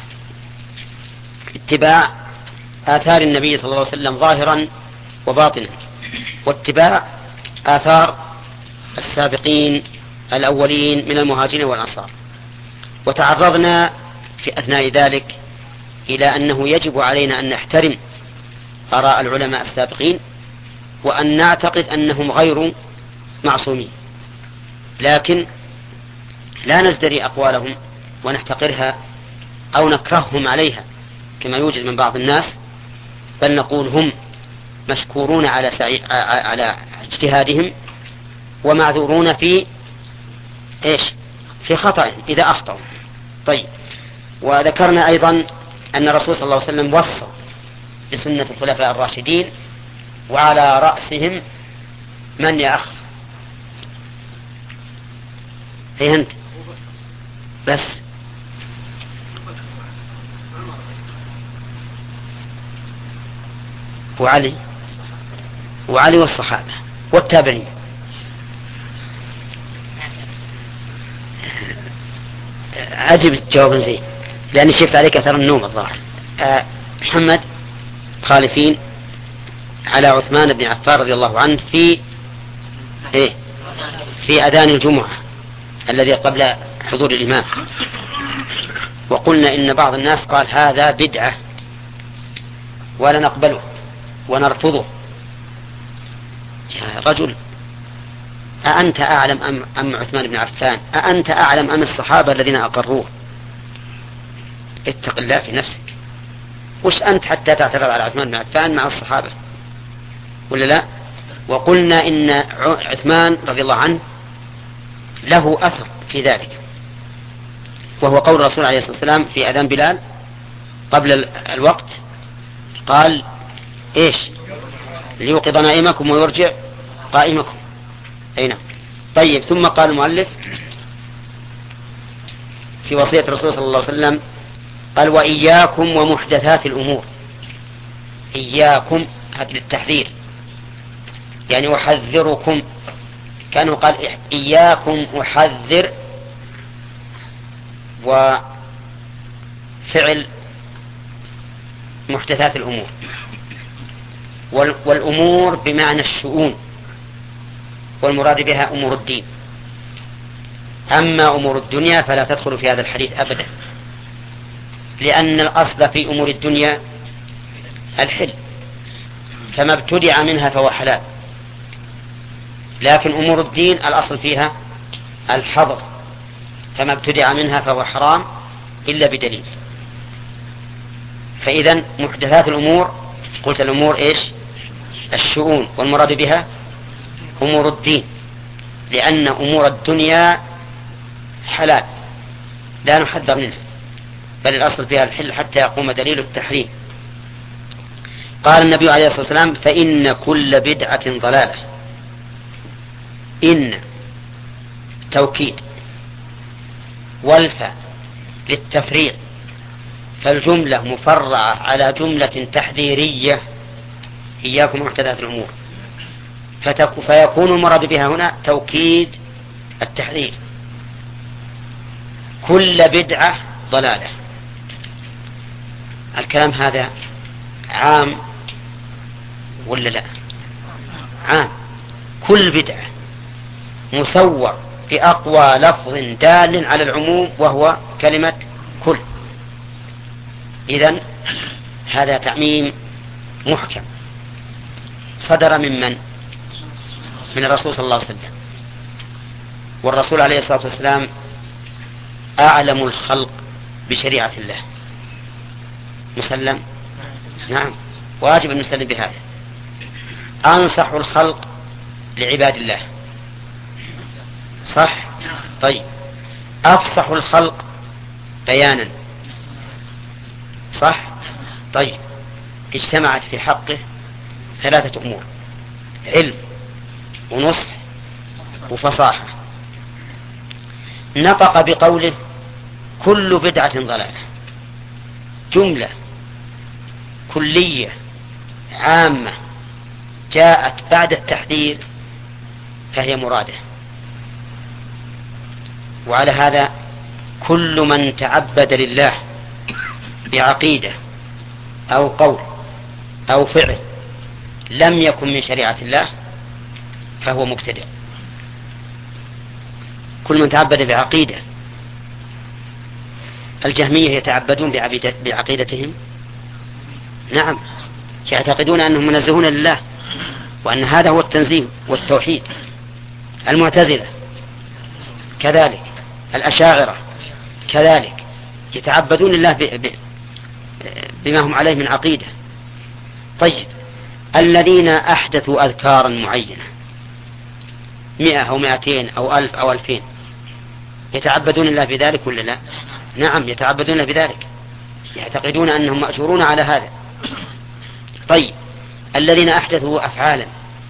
اتباع آثار النبي صلى الله عليه وسلم ظاهرا وباطنا، واتباع آثار السابقين الأولين من المهاجرين والأنصار. وتعرضنا في أثناء ذلك إلى أنه يجب علينا أن نحترم آراء العلماء السابقين وأن نعتقد أنهم غير معصومين، لكن لا نزدري أقوالهم ونحتقرها أو نكرههم عليها كما يوجد من بعض الناس، بل نقول هم مشكورون على سعي... على اجتهادهم ومعذورون في إيش في خطأ إذا أخطأوا. طيب، وذكرنا أيضا أن الرسول صلى الله عليه وسلم وصى بسنة الخلفاء الراشدين، وعلى رأسهم من يا أخ؟ هي أنت بس. وعلي وعلي والصحابة والتابعين. أجب جوابا زين لأني شفت عليك أثر النوم الظاهر. أه محمد خالفين على عثمان بن عفان رضي الله عنه في إيه في أذان الجمعة الذي قبل حضور الإمام، وقلنا إن بعض الناس قال هذا بدعة ولا نقبله ونرفضه. يا رجل، أأنت أعلم أم, أم عثمان بن عفان؟ أأنت أعلم أم الصحابة الذين أقروه؟ اتق الله في نفسك. وش أنت حتى تعترض على عثمان بن عفان مع الصحابة ولا لا؟ وقلنا إن عثمان رضي الله عنه له أثر في ذلك، وهو قول الرسول عليه الصلاة والسلام في أذان بلال قبل الوقت، قال إيش؟ ليوقظ نائمكم ويرجع قائمكم. أين؟ طيب، ثم قال المؤلف في وصية الرسول صلى الله عليه وسلم قال وإياكم ومحدثات الأمور. إياكم هذا للتحذير، يعني أحذركم، كانه قال إياكم أحذر، وفعل محدثات الأمور، والأمور بمعنى الشؤون، والمراد بها أمور الدين. أما أمور الدنيا فلا تدخل في هذا الحديث أبدا، لأن الأصل في أمور الدنيا الحل، فما ابتدع منها فهو حلال، لكن أمور الدين الأصل فيها الحظر، فما ابتدع منها فهو حرام إلا بدليل. فإذا محدثات الأمور، قلت الأمور إيش؟ الشؤون، والمراد بها أمور الدين، لأن أمور الدنيا حلال لا نحذر منها، بل الأصل فيها الحل حتى يقوم دليل التحريم. قال النبي عليه الصلاة والسلام فإن كل بدعة ضلالة. إن توكيد، والفاء للتفريع، فالجملة مفرعة على جملة تحذيرية إياكم محدثات الأمور، فيكون المراد بها هنا توكيد التحذير. كل بدعة ضلالة. الكلام هذا عام ولا لا؟ عام. كل بدعة مسور بأقوى لفظ دال على العموم وهو كلمة كل. إذن هذا تعميم محكم صدر من من؟ من الرسول صلى الله عليه وسلم، والرسول عليه الصلاة والسلام أعلم الخلق بشريعة الله. مسلم؟ نعم، واجب أن نسلم بهذا. أنصح الخلق لعباد الله، صح؟ طيب، أفصح الخلق بيانا، صح؟ طيب، اجتمعت في حقه ثلاثة أمور: علم ونصح وفصاحة. نطق بقوله كل بدعة ضلالة، جملة كلية عامة جاءت بعد التحذير فهي مرادة. وعلى هذا كل من تعبد لله بعقيدة أو قول أو فعل لم يكن من شريعة الله فهو مبتدع. كل من تعبد بعقيدة، الجهمية يتعبدون بعقيدتهم، نعم، يعتقدون أنهم منزهون لله وأن هذا هو التنزيه والتوحيد. المعتزلة كذلك الأشاعرة كذلك يتعبدون الله ب... ب... بما هم عليه من عقيدة. طيب الذين أحدثوا أذكارا معينة مئة أو مئتين أو ألف أو ألفين يتعبدون الله بذلك ولا لا؟ نعم يتعبدون بذلك، يعتقدون أنهم مأجورون على هذا. طيب الذين أحدثوا أفعالا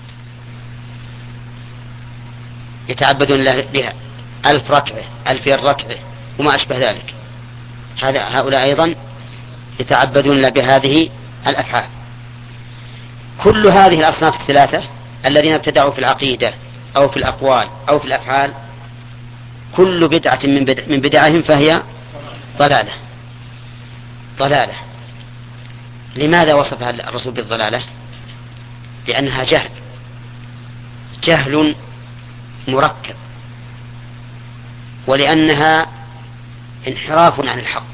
يتعبدون الله بها ألف ركعة ألفين ركعة وما أشبه ذلك، هذا هؤلاء أيضا يتعبدون الله بهذه الأفعال. كل هذه الأصناف الثلاثة الذين ابتدعوا في العقيدة أو في الأقوال أو في الأفعال كل بدعة من, بدع من بدعهم فهي ضلالة ضلالة. لماذا وصفها الرسول بالضلالة؟ لأنها جهل جهل مركب، ولأنها انحراف عن الحق.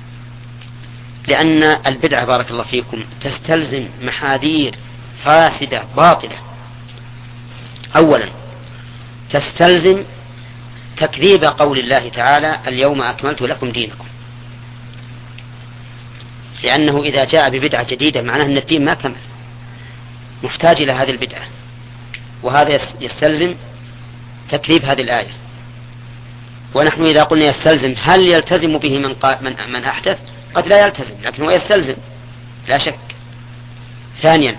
لأن البدعة بارك الله فيكم تستلزم محاذير فاسدة باطلة. أولا تستلزم تكذيب قول الله تعالى اليوم أكملت لكم دينكم، لأنه إذا جاء ببدعة جديدة معناه أن الدين ما كمل، محتاج إلى هذه البدعة، وهذا يستلزم تكذيب هذه الآية. ونحن إذا قلنا يستلزم هل يلتزم به من, من, من أحدث؟ قد لا يلتزم، لكن هو يستلزم لا شك. ثانيا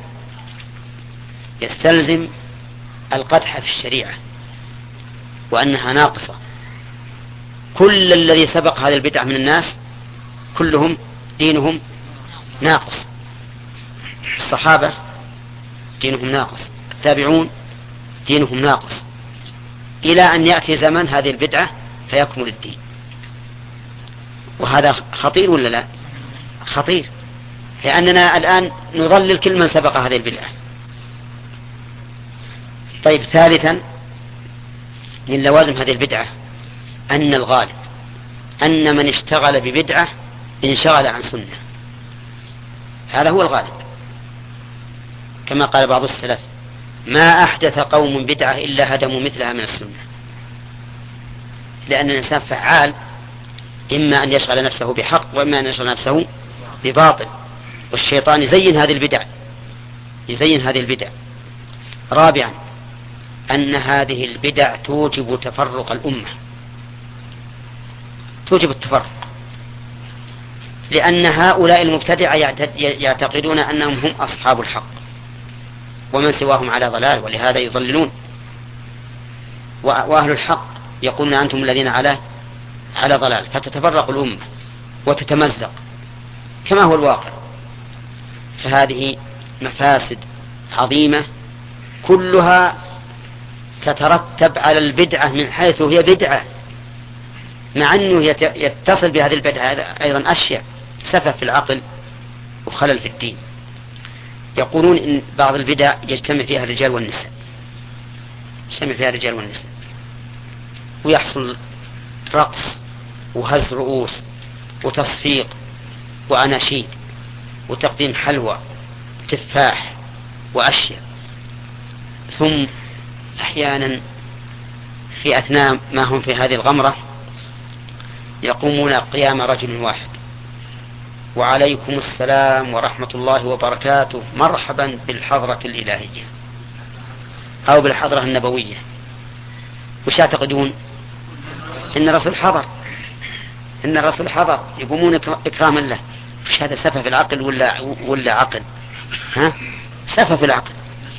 يستلزم القدح في الشريعة وأنها ناقصة. كل الذي سبق هذه البدعة من الناس كلهم دينهم ناقص، الصحابة دينهم ناقص، التابعون دينهم ناقص، إلى أن يأتي زمن هذه البدعة فيكمل الدين. وهذا خطير ولا لا؟ خطير، لأننا الآن نضلل كل من سبق هذه البدعة. طيب ثالثا من لوازم هذه البدعة أن الغالب أن من اشتغل ببدعة انشغل عن سنة، هذا هو الغالب. كما قال بعض السلف ما أحدث قوم بدعة إلا هدموا مثلها من السنة. لأن الإنسان فعال، إما أن يشغل نفسه بحق وإما أن يشغل نفسه بباطل، والشيطان يزين هذه البدع يزين هذه البدع. رابعا أن هذه البدع توجب تفرق الأمة، توجب التفرق، لأن هؤلاء المبتدعة يعتقدون أنهم هم أصحاب الحق ومن سواهم على ضلال، ولهذا يضللون. وأهل الحق يقولون أنتم الذين على على ضلال، فتتفرق الأمة وتتمزق كما هو الواقع. فهذه مفاسد عظيمة كلها تترتب على البدعة من حيث هي بدعة، مع أنه يتصل بهذه البدعة أيضا أشياء سفه في العقل وخلل في الدين. يقولون إن بعض البدع يجتمع فيها الرجال والنساء، يجتمع فيها الرجال والنساء ويحصل رقص وهز رؤوس وتصفيق وأناشيد وتقديم حلوى تفاح وأشياء. ثم أحيانا في أثناء ما هم في هذه الغمرة يقومون قيام رجل واحد وعليكم السلام ورحمة الله وبركاته، مرحبا بالحضرة الإلهية أو بالحضرة النبوية. وش يعتقدون؟ إن الرسول حضر، إن الرسول حضر، يقومون إكراما له. وش هذا؟ سفه في العقل ولا ولا عقل؟ ها؟ سفه في العقل.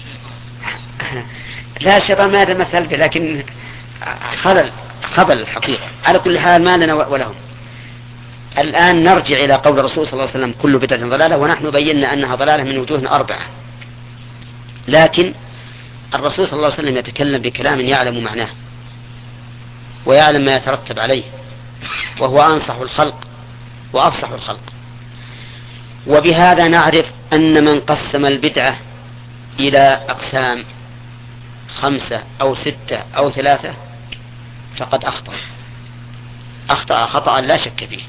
لا الشيطان ما يتمثل به، لكن خلل خبل الحقيقة. على كل حال ما لنا ولهم. الآن نرجع إلى قول الرسول صلى الله عليه وسلم كل بدعة ضلالة، ونحن بينا أنها ضلالة من وجوه أربعة. لكن الرسول صلى الله عليه وسلم يتكلم بكلام يعلم معناه ويعلم ما يترتب عليه، وهو أنصح الخلق وأفصح الخلق. وبهذا نعرف أن من قسم البدعة إلى أقسام خمسة أو ستة أو ثلاثة فقد أخطأ أخطأ خطأ لا شك فيه.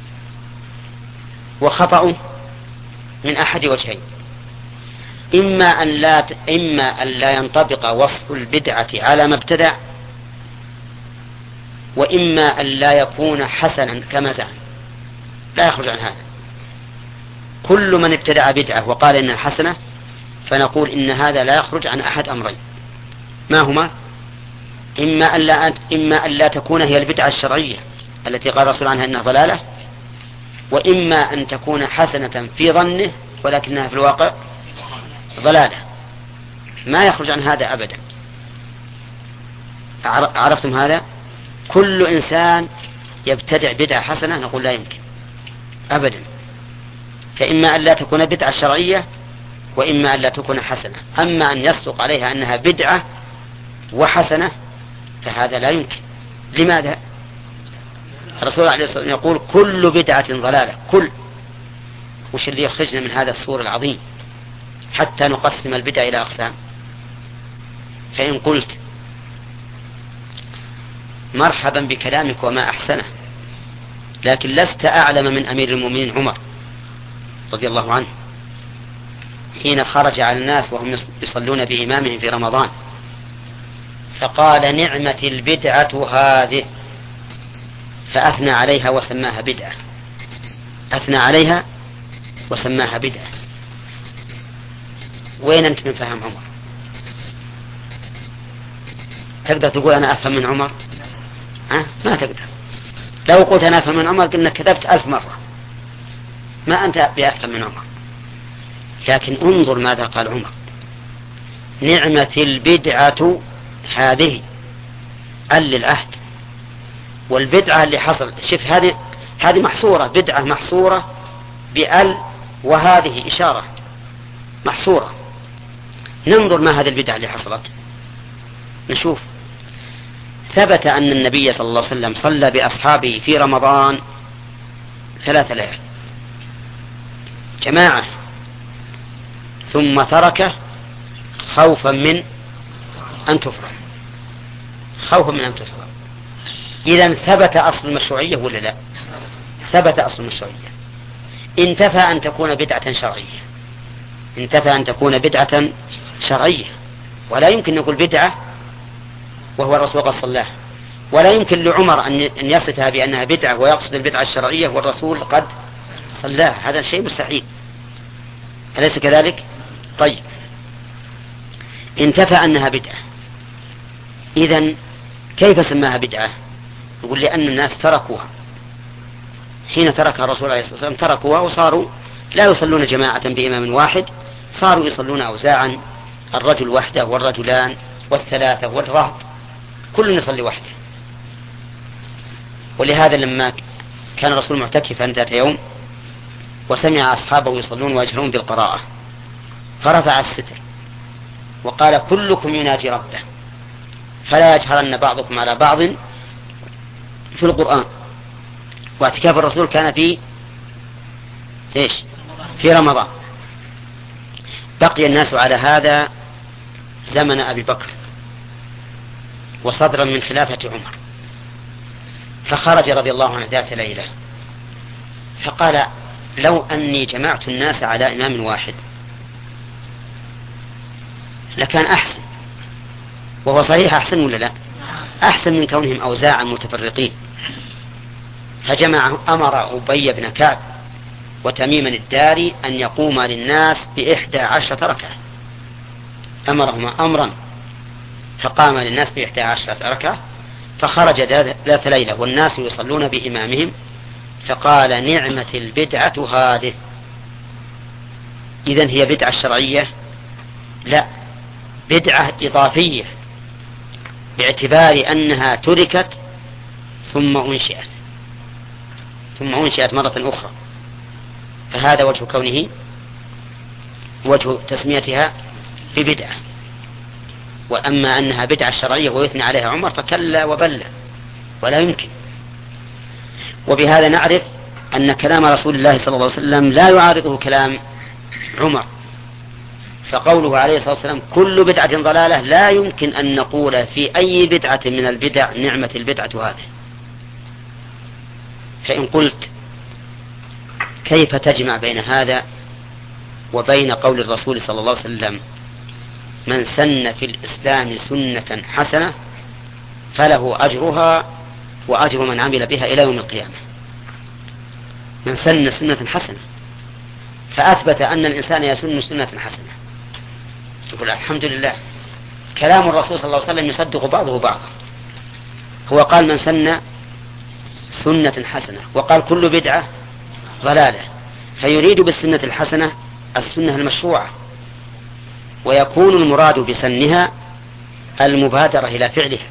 وخطأه من أحد وجهين: إما أن لا إما أن لا ينطبق وصف البدعة على ما ابتدع، وإما أن لا يكون حسنا كما زعم، لا يخرج عن هذا. كل من ابتدع بدعة وقال إنها حسنة فنقول إن هذا لا يخرج عن أحد أمرين، ما هما؟ إما أن لا, إما أن لا تكون هي البدعة الشرعية التي قال الرسول عنها إنها ضلالة، وإما أن تكون حسنة في ظنه ولكنها في الواقع ضلالة، ما يخرج عن هذا أبدا. عرفتم هذا؟ كل إنسان يبتدع بدعة حسنة نقول لا يمكن أبدا، فإما أن لا تكون بدعة شرعية وإما أن لا تكون حسنة. أما أن يصدق عليها أنها بدعة وحسنة فهذا لا يمكن. لماذا؟ الرسول عليه الصلاة والسلام يقول كل بدعة ضلالة. كل وش اللي يخرجنا من هذا السور العظيم حتى نقسم البدع إلى أقسام؟ فإن قلت مرحبا بكلامك وما أحسنه، لكن لست أعلم من أمير المؤمنين عمر رضي الله عنه حين خرج على الناس وهم يصلون بإمامهم في رمضان فقال نعمة البدعة هذه، فأثنى عليها وسماها بدعة، أثنى عليها وسماها بدعة. وين أنت من فهم عمر؟ تقدر تقول أنا أفهم من عمر؟ ها؟ ما تقدر. لو قلت أنا أفهم من عمر قلنا كذبت ألف مرة، ما أنت بأفهم من عمر. لكن انظر ماذا قال عمر، نعمة البدعة هذه أل للعهد، والبدعة اللي حصل شوف هذه هذه محصورة، بدعة محصورة بأل، وهذه إشارة محصورة. ننظر ما هذه البدعة اللي حصلت، نشوف. ثبت أن النبي صلى الله عليه وسلم صلى بأصحابه في رمضان ثلاث ليال جماعة ثم تركه خوفا من أن تفرغ، خوفا من أن تفرغ. إذن ثبت أصل المشروعية ولا لا؟ ثبت أصل المشروعية. انتفى أن تكون بدعة شرعية، انتفى أن تكون بدعة شرعية، ولا يمكن نقول بدعة وهو الرسول قد صلاها، ولا يمكن لعمر أن يصفها بأنها بدعة ويقصد البدعة الشرعية والرسول قد صلاها، هذا شيء مستحيل، أليس كذلك؟ طيب، انتفى أنها بدعة، إذن كيف سماها بدعة؟ نقول لأن الناس تركوها، حين تركها الرسول عليه الصلاة والسلام تركوها وصاروا لا يصلون جماعة بإمام واحد، صاروا يصلون أوزاعا، الرجل وحده والرجلان والثلاثة والرهط، كل يصلي وحده. ولهذا لما كان الرسول معتكفا ذات يوم وسمع أصحابه يصلون ويجهرون بالقراءة فرفع الستر وقال كلكم يناجي ربه فلا يجهرن بعضكم على بعض في القرآن. واعتكاف الرسول كان في إيش؟ في رمضان. بقي الناس على هذا زمن أبي بكر وصدرا من خلافة عمر، فخرج رضي الله عنه ذات ليلة فقال لو أني جمعت الناس على إمام واحد لكان أحسن. وهو صحيح أحسن ولا لا؟ أحسن من كونهم أوزاعا متفرقين. فجمع أمر أبي بن كعب وتميما الداري أن يقوم للناس بإحدى عشرة ركعة، أمرهما أمرا فقام للناس بإحدى عشرة ركعة. فخرج ذات ليلة والناس يصلون بإمامهم فقال نعمة البدعة هذه. إذن هي بدعة شرعية؟ لا، بدعة إضافية باعتبار أنها تركت ثم أنشئت ثم أنشئت مرة أخرى، فهذا وجه كونه وجه تسميتها ببدعة. وأما أنها بدعة شرعية ويثنى عليها عمر فكلا وبلا، ولا يمكن. وبهذا نعرف أن كلام رسول الله صلى الله عليه وسلم لا يعارضه كلام عمر، فقوله عليه الصلاة والسلام كل بدعة ضلالة لا يمكن أن نقول في أي بدعة من البدع نعمة البدعة هذه. فإن قلت كيف تجمع بين هذا وبين قول الرسول صلى الله عليه وسلم من سن في الإسلام سنة حسنة فله أجرها وأجر من عمل بها إلى يوم القيامة. من سن سنة حسنة، فأثبت أن الإنسان يسن سنة حسنة، يقول الحمد لله. كلام الرسول صلى الله عليه وسلم يصدق بعضه بعضا. هو قال من سن سنة حسنة، وقال كل بدعة ضلالة، فيريد بالسنة الحسنة السنة المشروعة، ويكون المراد بسنها المبادرة إلى فعلها،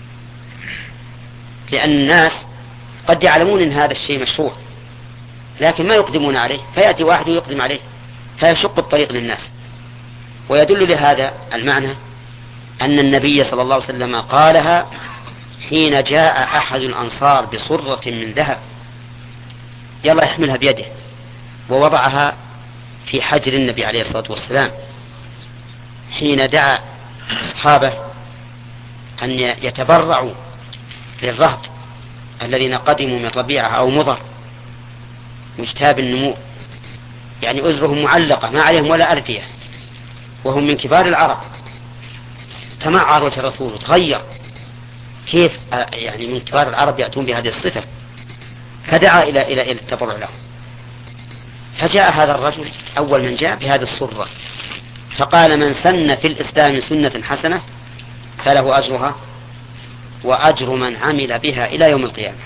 لأن الناس قد يعلمون أن هذا الشيء مشروع لكن ما يقدمون عليه، فيأتي واحد ويقدم عليه فيشق الطريق للناس. ويدل لهذا المعنى أن النبي صلى الله عليه وسلم قالها حين جاء أحد الأنصار بصرة من ذهب يلا يحملها بيده، ووضعها في حجر النبي عليه الصلاة والسلام حين دعا أصحابه أن يتبرعوا للرهط الذين قدموا من ربيعة أو مضر مجتاب النمو، يعني أزرهم معلقة ما عليهم ولا أردية، وهم من كبار العرب. تمعر وجه الرسول تغير، كيف يعني من كبار العرب يأتون بهذه الصفة؟ فدعا إلى إلى إلى التبرع له. فجاء هذا الرجل أول من جاء بهذه الصرة، فقال من سن في الإسلام سنة حسنة فله أجرها وأجر من عمل بها إلى يوم القيامة.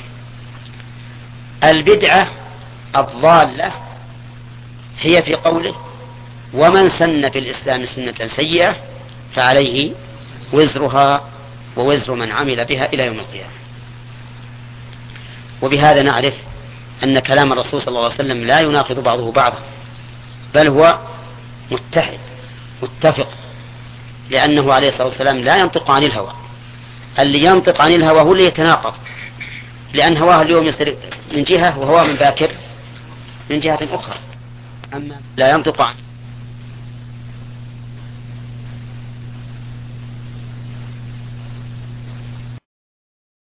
البدعة الضالة هي في قوله ومن سن في الإسلام سنة سيئة فعليه وزرها ووزر من عمل بها إلى يوم القيامة. وبهذا نعرف أن كلام الرسول صلى الله عليه وسلم لا يناقض بعضه بعضا، بل هو متحد متفق، لأنه عليه الصلاة والسلام لا ينطق عن الهوى. اللي ينطق عن الهوى هو اللي يتناقض، لأن هواه اليوم يصير من جهة وهو من باكر من جهة أخرى. أما لا ينطق عن